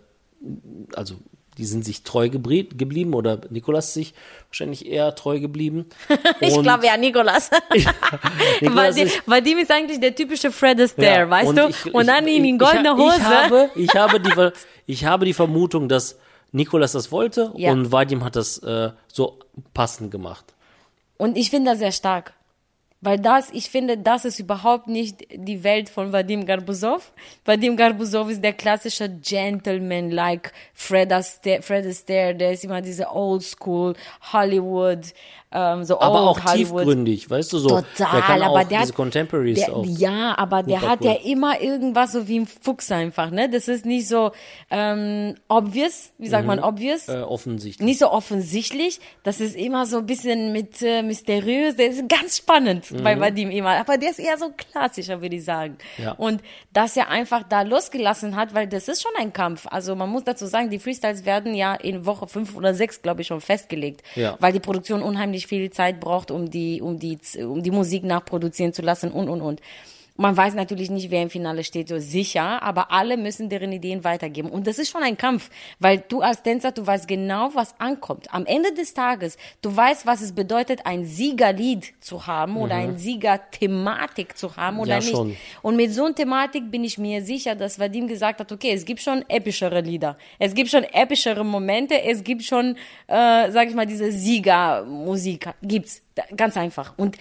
also die sind sich treu gebrie- geblieben oder Nikolas sich wahrscheinlich eher treu geblieben. Ich Und glaube ja, Nikolas. weil, Nikolas die, ist- weil dem ist eigentlich der typische Fred Astaire, Ja, weißt und du? ich- und ich- dann ihn in ich- goldener ich, Hose. Ich habe, ich, habe die, Ver- ich habe die Vermutung, dass Nikolas das wollte Ja. und Vadim hat das äh, so passend gemacht. Und ich finde das sehr stark. Weil das, ich finde, das ist überhaupt nicht die Welt von Vadim Garbuzov. Vadim Garbuzov ist der klassische Gentleman-like Fred Astaire, Fred Astaire, der ist immer diese Oldschool Hollywood, ähm, so Aber old auch Hollywood. tiefgründig, weißt du so. Total, der kann aber auch der diese hat, Contemporaries der, auch. ja, aber der Super hat cool. ja immer irgendwas so wie ein Fuchs einfach, ne? Das ist nicht so ähm, obvious, wie sagt man obvious? Äh, offensichtlich. Nicht so offensichtlich, das ist immer so ein bisschen mit äh, mysteriös, der ist ganz spannend bei Vadim immer, aber der ist eher so klassischer, würde ich sagen. Ja. Und dass er einfach da losgelassen hat, weil das ist schon ein Kampf. Also man muss dazu sagen, die Freestyles werden ja in Woche fünf oder sechs, glaube ich, schon festgelegt, Ja. weil die Produktion unheimlich viel Zeit braucht, um die, um die, um die Musik nachproduzieren zu lassen und, und, und. Man weiß natürlich nicht, wer im Finale steht, so sicher, aber alle müssen deren Ideen weitergeben. Und das ist schon ein Kampf, weil du als Tänzer, du weißt genau, was ankommt. Am Ende des Tages, du weißt, was es bedeutet, ein Siegerlied zu haben oder ein Siegerthematik zu haben oder Ja, nicht. schon. Und mit so einer Thematik bin ich mir sicher, dass Vadim gesagt hat, okay, es gibt schon epischere Lieder, es gibt schon epischere Momente, es gibt schon, äh, sag ich mal, diese Siegermusik, gibt's, Da- ganz einfach. Und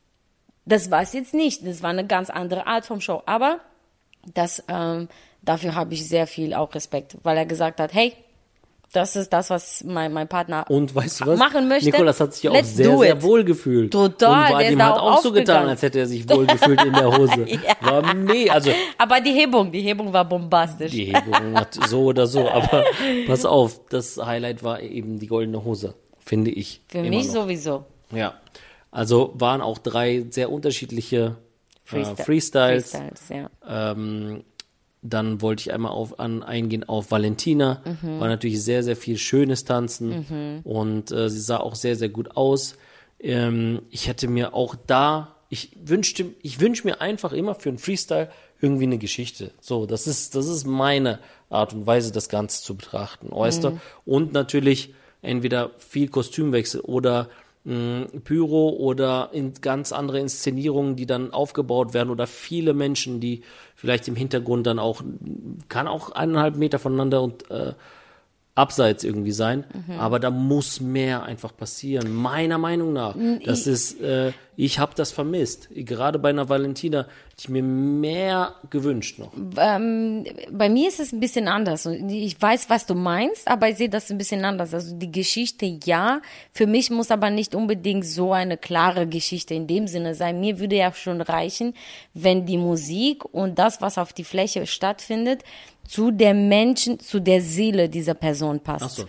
das war es jetzt nicht. Das war eine ganz andere Art vom Show. Aber das, ähm, dafür habe ich sehr viel auch Respekt, weil er gesagt hat, hey, das ist das, was mein, mein Partner Und weißt du was? machen möchte. Nikolas hat sich ja auch Let's sehr, do sehr it. wohl gefühlt. Total, Und der Vadim ist da hat auch auch so getan, aufgegangen. als hätte er sich wohl gefühlt in der Hose. Ja. War meh, also Aber die Hebung, die Hebung war bombastisch. die Hebung hat so oder so, aber pass auf, das Highlight war eben die goldene Hose, finde ich. Für immer mich noch. sowieso. Ja, also waren auch drei sehr unterschiedliche Freestyle- äh, Freestyles. Freestyles, ja. Ähm, dann wollte ich einmal auf, an, eingehen auf Valentina. Mhm. War natürlich sehr, sehr viel schönes Tanzen und äh, sie sah auch sehr, sehr gut aus. Ähm, ich hätte mir auch da, ich wünschte, ich wünsche mir einfach immer für einen Freestyle irgendwie eine Geschichte. So, das ist, das ist meine Art und Weise, das Ganze zu betrachten, weißt Mhm. du? Und natürlich entweder viel Kostümwechsel oder mh, Pyro oder in ganz andere Inszenierungen, die dann aufgebaut werden oder viele Menschen, die vielleicht im Hintergrund dann auch, kann auch eineinhalb Meter voneinander und äh, abseits irgendwie sein, aber da muss mehr einfach passieren, meiner Meinung nach. Das ist, äh, ich habe das vermisst. Gerade bei einer Valentina hätte ich mir mehr gewünscht noch. Ähm, bei mir ist es ein bisschen anders. Und ich weiß, was du meinst, aber ich sehe das ein bisschen anders. Also die Geschichte, ja. Für mich muss aber nicht unbedingt so eine klare Geschichte in dem Sinne sein. Mir würde ja schon reichen, wenn die Musik und das, was auf die Fläche stattfindet, zu der Menschen, zu der Seele dieser Person passt. Ach so.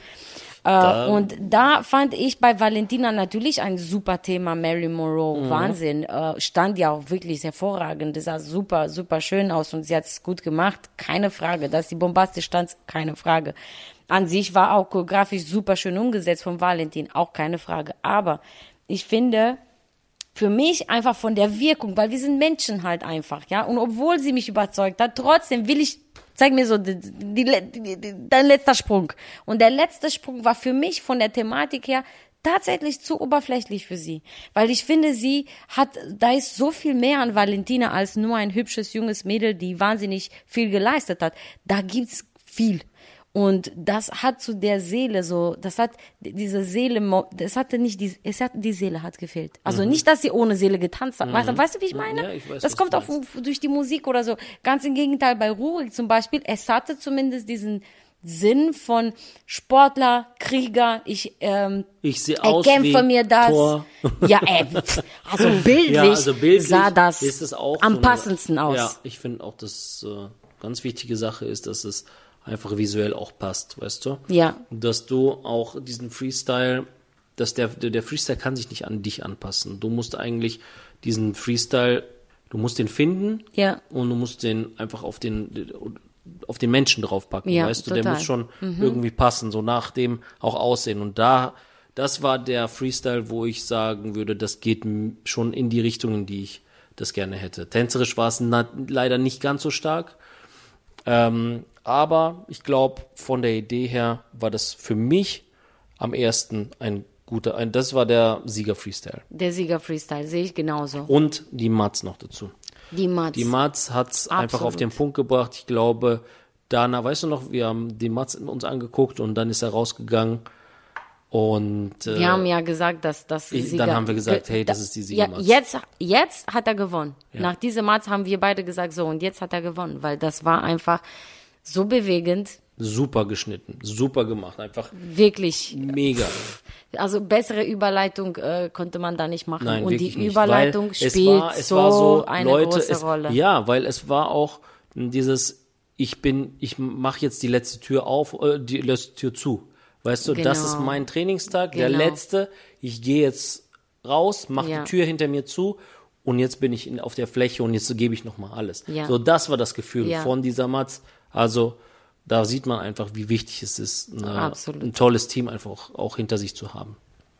Äh, und da fand ich bei Valentina natürlich ein super Thema, Marilyn Monroe, Wahnsinn, äh, stand ja auch wirklich hervorragend, das sah super, super schön aus und sie hat es gut gemacht, keine Frage, dass sie bombastisch stand, keine Frage. An sich war auch choreografisch super schön umgesetzt von Valentin, auch keine Frage, aber ich finde, für mich einfach von der Wirkung, weil wir sind Menschen halt einfach, ja, und obwohl sie mich überzeugt hat, trotzdem will ich, zeig mir so die, die, die, die, dein letzter Sprung. Und der letzte Sprung war für mich von der Thematik her tatsächlich zu oberflächlich für sie. Weil ich finde, sie hat, da ist so viel mehr an Valentina als nur ein hübsches, junges Mädel, die wahnsinnig viel geleistet hat. Da gibt's viel. Und das hat zu der Seele so, das hat diese Seele, das hatte nicht die, es hat die Seele hat gefehlt. Also mhm. nicht, dass sie ohne Seele getanzt hat. Mhm. Weißt, weißt du, wie ich meine? Ja, ich weiß, das kommt auch durch die Musik oder so. Ganz im Gegenteil, bei Rurik zum Beispiel, es hatte zumindest diesen Sinn von Sportler, Krieger, ich, ähm, ich sehe aus erkämpfe wie mir das. Tor. Ja, ey, also bildlich, ja, also bildlich sah das ist es auch am so eine, passendsten aus. Ja, ich finde auch, dass äh, ganz wichtige Sache ist, dass es einfach visuell auch passt, weißt du? Ja. Dass du auch diesen Freestyle, dass der, der Freestyle kann sich nicht an dich anpassen. Du musst eigentlich diesen Freestyle, du musst den finden ja. und du musst den einfach auf den, auf den Menschen draufpacken, ja, weißt du? total. Der muss schon mhm. irgendwie passen, so nach dem auch aussehen. Und da, das war der Freestyle, wo ich sagen würde, das geht schon in die Richtung, in die ich das gerne hätte. Tänzerisch war es na, leider nicht ganz so stark. Ähm, aber ich glaube, von der Idee her war das für mich am ersten ein guter, ein, das war der Sieger-Freestyle. Der Sieger-Freestyle, sehe ich genauso. Und die Mats noch dazu. Die Mats. Die Mats hat es einfach auf den Punkt gebracht. Ich glaube, Dana, weißt du noch, wir haben die Mats uns angeguckt und dann ist er rausgegangen. Und äh, wir haben ja gesagt, dass das ich, Sieger, dann haben wir gesagt, hey, das ist die Sieger. Ja, jetzt, jetzt hat er gewonnen. Ja. Nach diesem Mats haben wir beide gesagt, so, und jetzt hat er gewonnen, weil das war einfach so bewegend. Super geschnitten, super gemacht, einfach wirklich mega. Also bessere Überleitung äh, konnte man da nicht machen. Nein, und die nicht, Überleitung weil spielt es war, es so, war so eine Leute, große es, Rolle. Ja, weil es war auch dieses, ich bin, ich mache jetzt die letzte Tür auf, äh, die letzte Tür zu. Weißt du, Genau. das ist mein Trainingstag, Genau. der letzte. Ich gehe jetzt raus, mache Ja. die Tür hinter mir zu und jetzt bin ich in, auf der Fläche und jetzt gebe ich nochmal alles. Ja. So, das war das Gefühl Ja. von dieser Mats. Also, da sieht man einfach, wie wichtig es ist, eine, Absolut. ein tolles Team einfach auch, auch hinter sich zu haben.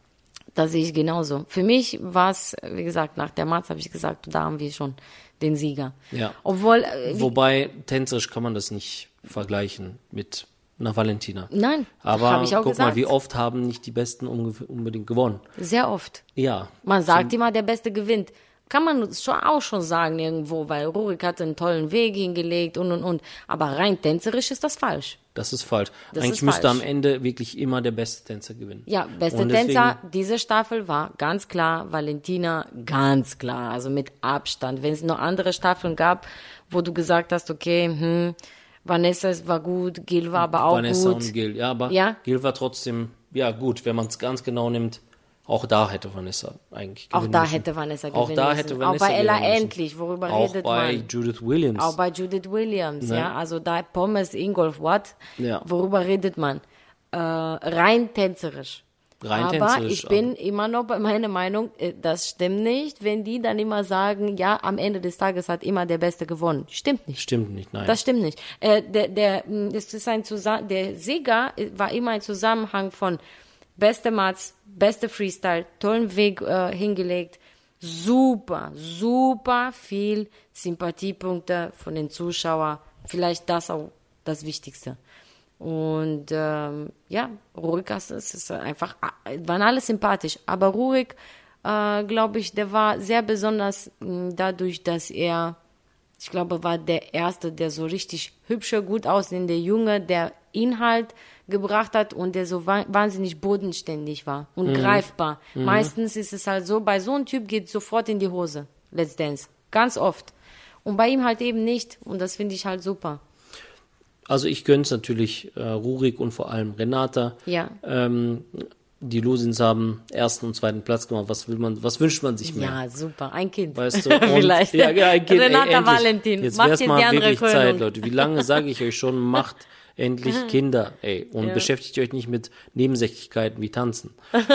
Das sehe ich genauso. Für mich war es, wie gesagt, nach der Mats habe ich gesagt, da haben wir schon den Sieger. Ja. Obwohl, äh, wie- Wobei, tänzerisch kann man das nicht vergleichen mit einer Valentina. nein, Aber habe ich auch guck gesagt. mal, wie oft haben nicht die Besten unge- unbedingt gewonnen. Sehr oft. Ja. Man sagt immer, der Beste gewinnt. Kann man schon auch schon sagen irgendwo, weil Rurik hat einen tollen Weg hingelegt und und und. Aber rein tänzerisch ist das falsch. Das ist falsch. Das Eigentlich ist müsste falsch. am Ende wirklich immer der beste Tänzer gewinnen. Ja, beste Und deswegen- Tänzer dieser Staffel war ganz klar Valentina, ganz klar, also mit Abstand. Wenn es noch andere Staffeln gab, wo du gesagt hast, okay, hm, Vanessa war gut, Gil war aber auch Vanessa gut. und Gil. Ja, aber Ja? Gil war trotzdem, ja gut, wenn man es ganz genau nimmt, auch da hätte Vanessa eigentlich Auch gewinnen da müssen. hätte Vanessa Auch gewinnen da müssen. hätte Vanessa Auch bei Ella gewinnen müssen. Endlich, worüber Auch redet bei man? Judith Williams. Auch bei Judith Williams, Ne? ja. Also da Pommes, Ingolf, what? Ja. Worüber redet man? Äh, rein tänzerisch. Rein aber tänzerisch, ich bin immer noch bei meiner Meinung, äh, das stimmt nicht, wenn die dann immer sagen, ja, am Ende des Tages hat immer der Beste gewonnen. Stimmt nicht. Stimmt nicht, nein. Das stimmt nicht. Äh, der, der, mh, es ist ein Zusa- der Sieger war immer ein Zusammenhang von beste Mats, beste Freestyle, tollen Weg äh, hingelegt, super, super viel Sympathiepunkte von den Zuschauern. Vielleicht das auch das Wichtigste. Und ähm, ja, Rurik, es ist einfach, waren alle sympathisch. Aber Rurik, äh, glaube ich, der war sehr besonders mh, dadurch, dass er, ich glaube, war der Erste, der so richtig hübscher, gut aussehende Junge, der Inhalt gebracht hat und der so wa- wahnsinnig bodenständig war und greifbar. Meistens ist es halt so, bei so einem Typ geht sofort in die Hose, Let's Dance. Ganz oft. Und bei ihm halt eben nicht. Und das finde ich halt super. Also ich gönn's natürlich äh, Rurik und vor allem Renata. Ja. Ähm, die Losins haben ersten und zweiten Platz gemacht. Was will man, was wünscht man sich mehr? Ja, super. Ein Kind. Weißt du? Und, Vielleicht. Ja, ja, ein Kind, Renata ey, endlich. Valentin. Jetzt Macht wär's jetzt mal die andere wirklich Krönung. Zeit, Leute. Wie lange sage ich euch schon, macht endlich Kinder, ey. Und Ja. beschäftigt euch nicht mit Nebensächlichkeiten wie Tanzen.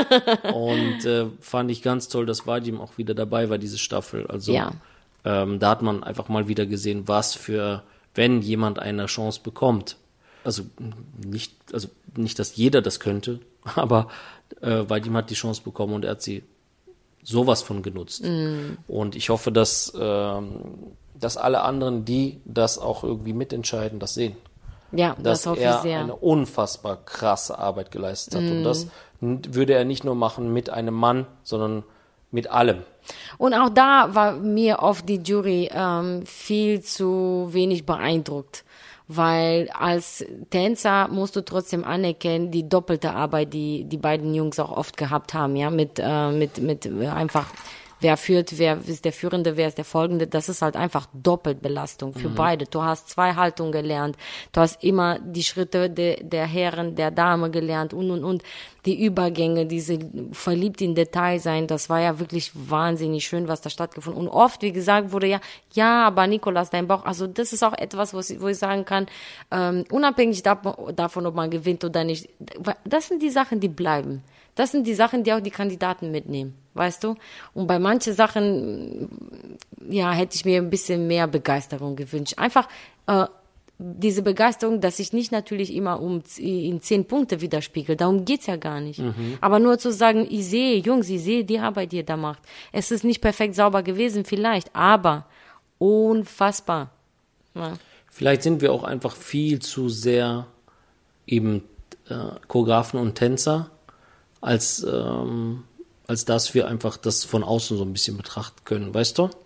Und äh, fand ich ganz toll, dass Vadim auch wieder dabei war, diese Staffel. Also Ja. ähm, da hat man einfach mal wieder gesehen, was für, wenn jemand eine Chance bekommt. Also nicht, also nicht, dass jeder das könnte, aber äh, Vadim hat die Chance bekommen und er hat sie sowas von genutzt. Mm. Und ich hoffe, dass, ähm, dass alle anderen, die das auch irgendwie mitentscheiden, das sehen. Ja, Dass das hoffe ich er sehr. eine unfassbar krasse Arbeit geleistet hat. Und das n- würde er nicht nur machen mit einem Mann, sondern mit allem. Und auch da war mir oft die Jury ähm, viel zu wenig beeindruckt. Weil als Tänzer musst du trotzdem anerkennen, die doppelte Arbeit, die die beiden Jungs auch oft gehabt haben, ja, mit, äh, mit, mit einfach, wer führt, wer ist der Führende, wer ist der Folgende, das ist halt einfach Doppelbelastung für mhm. beide. Du hast zwei Haltungen gelernt, du hast immer die Schritte de, der Herren, der Dame gelernt und, und, und. Die Übergänge, diese verliebt in Detail sein, das war ja wirklich wahnsinnig schön, was da stattgefunden. Und oft, wie gesagt, wurde ja, ja, aber Nicolas, dein Bauch, also das ist auch etwas, wo ich, wo ich sagen kann, ähm, unabhängig davon, ob man gewinnt oder nicht, das sind die Sachen, die bleiben. Das sind die Sachen, die auch die Kandidaten mitnehmen, weißt du? Und bei manchen Sachen, ja, hätte ich mir ein bisschen mehr Begeisterung gewünscht. Einfach, äh, diese Begeisterung, dass sich nicht natürlich immer um in zehn Punkte widerspiegelt. Darum geht's ja gar nicht. Mhm. Aber nur zu sagen, ich sehe, Jungs, ich sehe die Arbeit, die ihr da macht. Es ist nicht perfekt sauber gewesen, vielleicht, aber unfassbar. Ja. Vielleicht sind wir auch einfach viel zu sehr eben äh, Choreografen und Tänzer, als, ähm, als dass wir einfach das von außen so ein bisschen betrachten können, weißt du?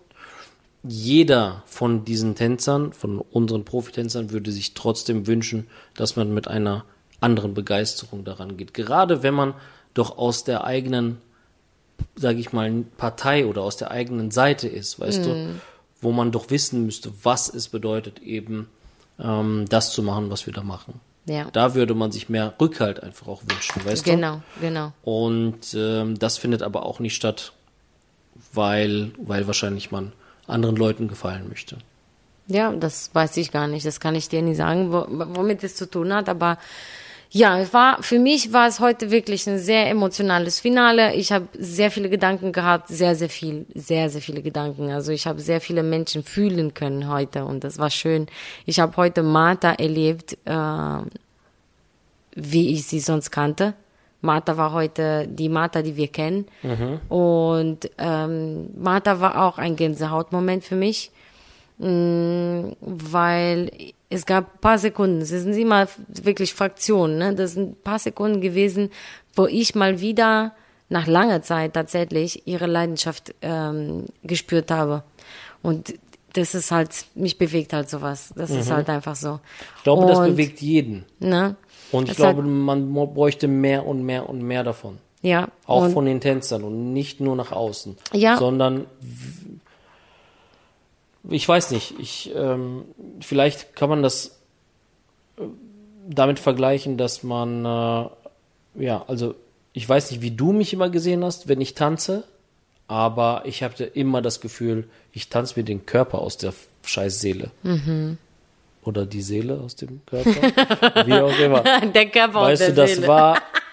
Jeder von diesen Tänzern, von unseren Profitänzern, würde sich trotzdem wünschen, dass man mit einer anderen Begeisterung daran geht. Gerade wenn man doch aus der eigenen, sage ich mal, Partei oder aus der eigenen Seite ist, weißt mm. du, wo man doch wissen müsste, was es bedeutet, eben ähm, das zu machen, was wir da machen. Ja. Da würde man sich mehr Rückhalt einfach auch wünschen, weißt genau, du? Genau, genau. Und ähm, das findet aber auch nicht statt, weil, weil wahrscheinlich man anderen Leuten gefallen möchte. Ja, das weiß ich gar nicht. Das kann ich dir nicht sagen, wo, womit es zu tun hat. Aber ja, es war, für mich war es heute wirklich ein sehr emotionales Finale. Ich habe sehr viele Gedanken gehabt, sehr, sehr viel, sehr, sehr viele Gedanken. Also ich habe sehr viele Menschen fühlen können heute und das war schön. Ich habe heute Martha erlebt, äh, wie ich sie sonst kannte. Martha war heute die Martha, die wir kennen. Mhm. Und ähm, Martha war auch ein Gänsehautmoment für mich, mh, weil es gab ein paar Sekunden, es sind immer wirklich Fraktionen, ne? Das sind ein paar Sekunden gewesen, wo ich mal wieder nach langer Zeit tatsächlich ihre Leidenschaft ähm, gespürt habe. Und das ist halt, mich bewegt halt sowas. Das mhm. ist halt einfach so. Ich glaube, und, das bewegt jeden. Ne? Und ich das glaube, hat, man bräuchte mehr und mehr und mehr davon. Ja. Auch und, von den Tänzern und nicht nur nach außen. Ja. Sondern, ich weiß nicht, ich, ähm, vielleicht kann man das damit vergleichen, dass man, äh, ja, also ich weiß nicht, wie du mich immer gesehen hast, wenn ich tanze, aber ich hatte immer das Gefühl, ich tanze mir den Körper aus der scheiß Seele. Mhm. Oder die Seele aus dem Körper, wie auch immer. Der Körper weißt aus der du, das Seele. war,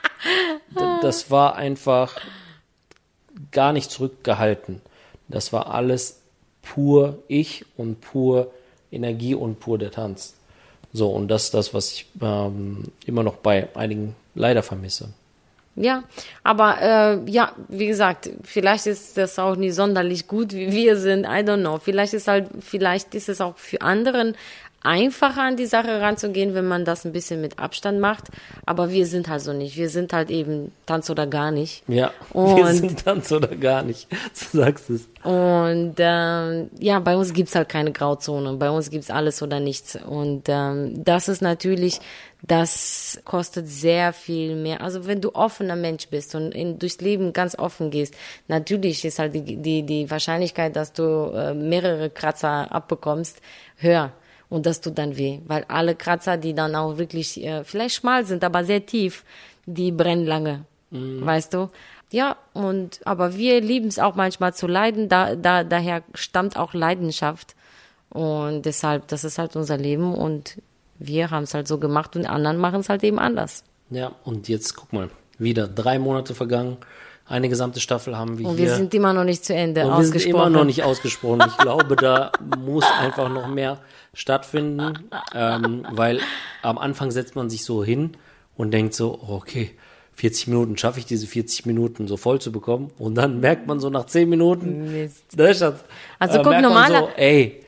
das war einfach gar nicht zurückgehalten. Das war alles pur ich und pur Energie und pur der Tanz. So, und das ist das, was ich ähm, immer noch bei einigen leider vermisse. Ja, aber äh, ja, wie gesagt, vielleicht ist das auch nicht sonderlich gut, wie wir sind, I don't know. Vielleicht ist halt, vielleicht ist es auch für anderen einfacher an die Sache ranzugehen, wenn man das ein bisschen mit Abstand macht. Aber wir sind halt so nicht. Wir sind halt eben Tanz oder gar nicht. Ja, und, wir sind Tanz oder gar nicht. Du sagst es. Und ähm, ja, bei uns gibt's halt keine Grauzone. Bei uns gibt's alles oder nichts. Und ähm, das ist natürlich, das kostet sehr viel mehr. Also wenn du offener Mensch bist und in, durchs Leben ganz offen gehst, natürlich ist halt die, die, die Wahrscheinlichkeit, dass du äh, mehrere Kratzer abbekommst, höher. Und das tut dann weh, weil alle Kratzer, die dann auch wirklich äh, vielleicht schmal sind, aber sehr tief, die brennen lange, mhm. weißt du? Ja, und aber wir lieben es auch manchmal zu leiden, da, da, daher stammt auch Leidenschaft und deshalb, das ist halt unser Leben und wir haben es halt so gemacht und anderen machen es halt eben anders. Ja, und jetzt guck mal, wieder drei Monate vergangen, eine gesamte Staffel haben wir und hier. Und wir sind immer noch nicht zu Ende und ausgesprochen. Wir sind immer noch nicht ausgesprochen. Ich glaube, da muss einfach noch mehr stattfinden, ähm, weil am Anfang setzt man sich so hin und denkt so, okay, vierzig Minuten, schaffe ich diese vierzig Minuten so voll zu bekommen? Und dann merkt man so nach zehn Minuten, Mist. Ne, Schatz, also äh, guck, merkt normaler, man so, ey,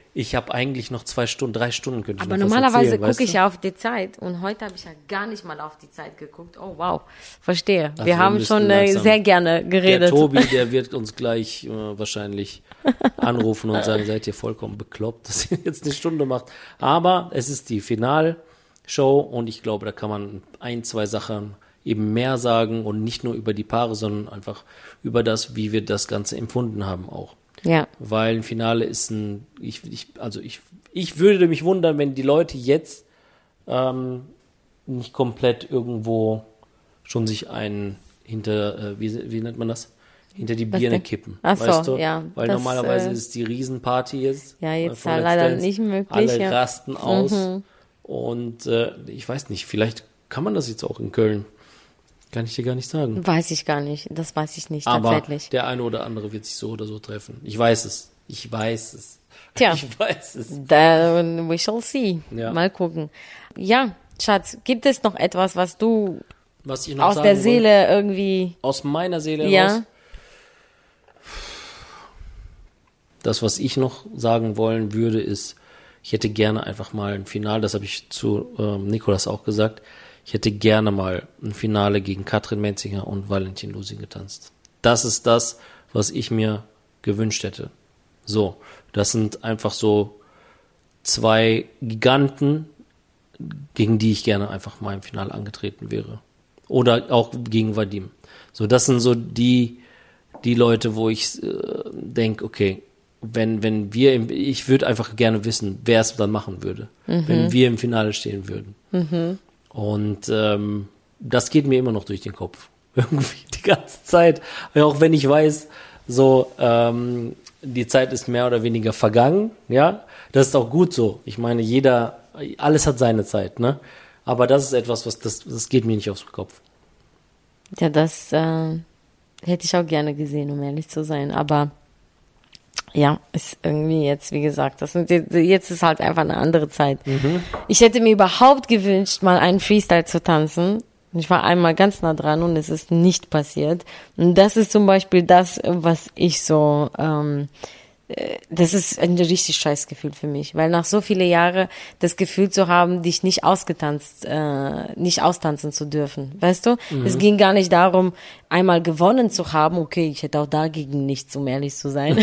ich habe eigentlich noch zwei Stunden, drei Stunden könnte ich Aber noch was normalerweise erzählen, weißt gucke ich du? ja auf die Zeit und heute habe ich ja gar nicht mal auf die Zeit geguckt. Oh wow, verstehe. Also wir wir haben müssen schon äh, langsam- sehr gerne Der geredet. Tobi, der wird uns gleich äh, wahrscheinlich anrufen und sagen, seid ihr vollkommen bekloppt, dass ihr jetzt eine Stunde macht. Aber es ist die Finalshow und ich glaube, da kann man ein, zwei Sachen eben mehr sagen und nicht nur über die Paare, sondern einfach über das, wie wir das Ganze empfunden haben auch. Ja, Weil ein Finale ist ein, ich, ich, also ich, ich würde mich wundern, wenn die Leute jetzt ähm, nicht komplett irgendwo schon sich einen hinter, äh, wie, wie nennt man das? Hinter die Was Birne denn? kippen. Ach so, weißt du? ja, Weil das, normalerweise äh, ist die Riesenparty jetzt. Ja, äh, jetzt von halt Let's leider Dance. nicht möglich, Alle ja. rasten aus. Und äh, ich weiß nicht, vielleicht kann man das jetzt auch in Köln. Kann ich dir gar nicht sagen. weiß ich gar nicht. Das weiß ich nicht Aber tatsächlich. der eine oder andere wird sich so oder so treffen. Ich weiß es. Ich weiß es. Tja. Ich weiß es. Then we shall see. Ja. Mal gucken. Ja, Schatz, gibt es noch etwas, was du Was ich noch aus sagen der wollte, Seele irgendwie, aus meiner Seele ja, heraus. Das, was ich noch sagen wollen würde, ist, ich hätte gerne einfach mal ein Finale, das habe ich zu ähm, Nikolas auch gesagt, ich hätte gerne mal ein Finale gegen Katrin Menzinger und Valentin Lusing getanzt. Das ist das, was ich mir gewünscht hätte. So, das sind einfach so zwei Giganten, gegen die ich gerne einfach mal im Finale angetreten wäre. Oder auch gegen Vadim. So, das sind so die, die Leute, wo ich äh, denke, okay, wenn, wenn wir, im, ich würde einfach gerne wissen, wer es dann machen würde, mhm. wenn wir im Finale stehen würden. Mhm. Und ähm, das geht mir immer noch durch den Kopf. Irgendwie die ganze Zeit. Auch wenn ich weiß, so, ähm, die Zeit ist mehr oder weniger vergangen, ja. Das ist auch gut so. Ich meine, jeder, alles hat seine Zeit, ne? Aber das ist etwas, was, das, das geht mir nicht aufs Kopf. ja, das äh, hätte ich auch gerne gesehen, um ehrlich zu sein. Aber ja, ist irgendwie jetzt, wie gesagt, das sind, jetzt ist halt einfach eine andere Zeit. Mhm. Ich hätte mir überhaupt gewünscht, mal einen Freestyle zu tanzen. Ich war einmal ganz nah dran und es ist nicht passiert. Und das ist zum Beispiel das, was ich so, ähm, das ist ein richtig scheiß Gefühl für mich, weil nach so viele Jahre das Gefühl zu haben, dich nicht ausgetanzt, äh, nicht austanzen zu dürfen, weißt du? Mhm. Es ging gar nicht darum, einmal gewonnen zu haben, okay, ich hätte auch dagegen nichts, um ehrlich zu sein.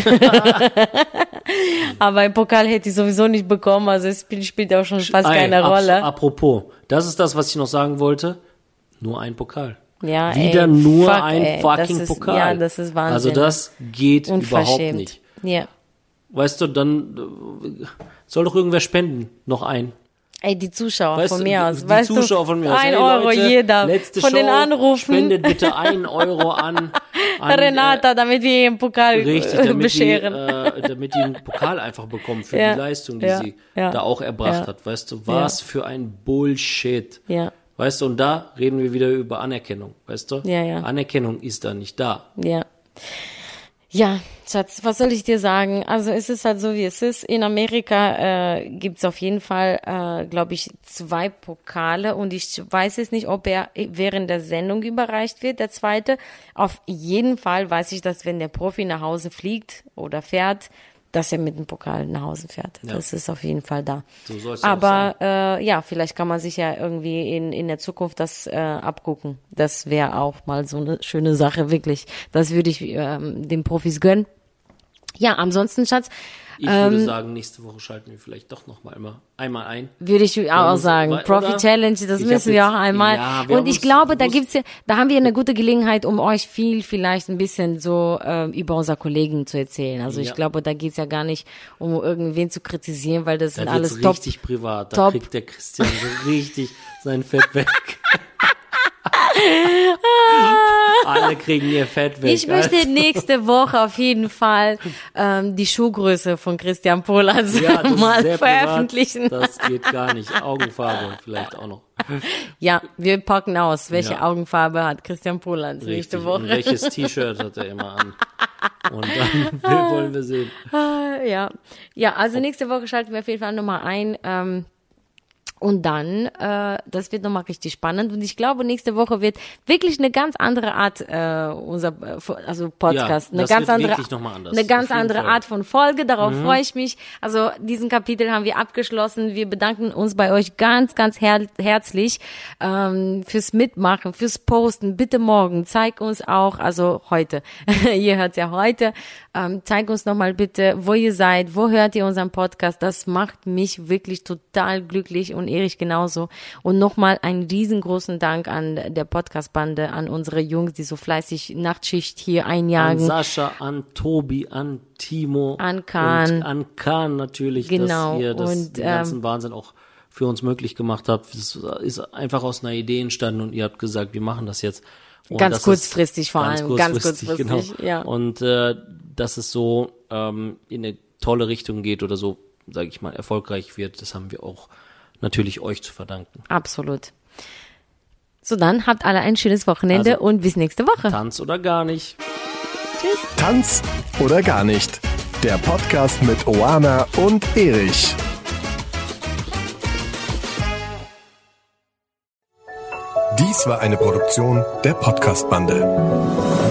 Aber im Pokal hätte ich sowieso nicht bekommen, also es spielt, spielt auch schon fast Ey, keine abs- Rolle. Apropos, das ist das, was ich noch sagen wollte, nur ein Pokal. Ja, Wieder ey, nur fuck, ein ey, fucking das ist, Pokal. Ja, das ist Wahnsinn. Also das geht überhaupt Unverschämt. nicht. Ja. Weißt du, dann äh, soll doch irgendwer spenden, noch ein. Ey, die Zuschauer Weißt von du, mir die, aus, die weißt Zuschauer du, von mir aus. ein Hey, Euro Leute, jeder letzte von Show, den Anrufen. Spendet bitte ein Euro an, an Renata, damit wir ihren Pokal äh, richtig, äh, damit bescheren. die, äh, damit die einen Pokal einfach bekommen für Ja, die Leistung, die ja, sie ja, da auch erbracht ja. hat. Weißt du, was Ja. für ein Bullshit. Ja, Weißt du, und da reden wir wieder über Anerkennung, weißt du? Ja, ja. Anerkennung ist da nicht da. ja. Ja, Schatz, was soll ich dir sagen? Also es ist halt so, wie es ist. In Amerika äh, gibt's auf jeden Fall, äh, glaube ich, zwei Pokale und ich weiß jetzt nicht, ob er während der Sendung überreicht wird, der zweite. Auf jeden Fall weiß ich, dass wenn der Profi nach Hause fliegt oder fährt, dass er mit dem Pokal nach Hause fährt. Ja. Das ist auf jeden Fall da. So soll's auch Aber äh, ja, vielleicht kann man sich ja irgendwie in in der Zukunft das äh, abgucken. Das wäre auch mal so eine schöne Sache, wirklich. Das würde ich ähm, den Profis gönnen. Ja, ansonsten, Schatz, Ich ähm, würde sagen, nächste Woche schalten wir vielleicht doch noch mal immer einmal ein. würde ich auch uns- sagen. oder? Profi Challenge, das Ich hab müssen wir jetzt- auch einmal. Ja, wir Und haben ich uns glaube, da bewusst- gibt's ja, da haben wir eine gute Gelegenheit, um euch viel vielleicht ein bisschen so äh, über unsere Kollegen zu erzählen. Also ich Ja. glaube, da geht's ja gar nicht, um irgendwen zu kritisieren, weil das Da sind wird's alles top. richtig privat. Da top. kriegt der Christian so richtig sein Fett weg. Alle kriegen ihr Fett weg. Ich möchte Also, nächste Woche auf jeden Fall ähm, die Schuhgröße von Christian Polatz ja, das mal ist sehr veröffentlichen. privat. Das geht gar nicht. Augenfarbe vielleicht auch noch. Ja, wir packen aus, welche Ja. Augenfarbe hat Christian Polatz nächste Richtig. Und Woche. welches T-Shirt hat er immer an? Und dann wir wollen wir sehen. Ja, ja, also nächste Woche schalten wir auf jeden Fall nochmal ein. Ähm, Und dann, äh, das wird nochmal richtig spannend. Und ich glaube, nächste Woche wird wirklich eine ganz andere Art, äh, unser, also Podcast, ja, eine ganz andere, noch anders, eine ganz andere Fall. Art von Folge. Darauf mhm. freue ich mich. Also diesen Kapitel haben wir abgeschlossen. Wir bedanken uns bei euch ganz, ganz her- herzlich ähm, fürs Mitmachen, fürs Posten. Bitte morgen, zeig uns auch, also heute. Ihr hört's ja heute. Ähm, zeig uns nochmal bitte, wo ihr seid, wo hört ihr unseren Podcast. Das macht mich wirklich total glücklich und Erich genauso. Und nochmal einen riesengroßen Dank an der Podcast-Bande, an unsere Jungs, die so fleißig Nachtschicht hier einjagen. An Sascha, an Tobi, an Timo. An Kahn. Und an Kahn natürlich, genau. dass ihr das, und, den ganzen ähm, Wahnsinn auch für uns möglich gemacht habt. Das ist einfach aus einer Idee entstanden und ihr habt gesagt, wir machen das jetzt. Und ganz kurzfristig vor allem, ganz kurzfristig, kurzfristig, genau. ja. Und äh, dass es so ähm, in eine tolle Richtung geht oder so, sage ich mal, erfolgreich wird, das haben wir auch natürlich euch zu verdanken. Absolut. So, dann habt alle ein schönes Wochenende also, und bis nächste Woche. Tanz oder gar nicht. Tschüss. Tanz oder gar nicht. Der Podcast mit Oana und Erich. Dies war eine Produktion der Podcast-Bande.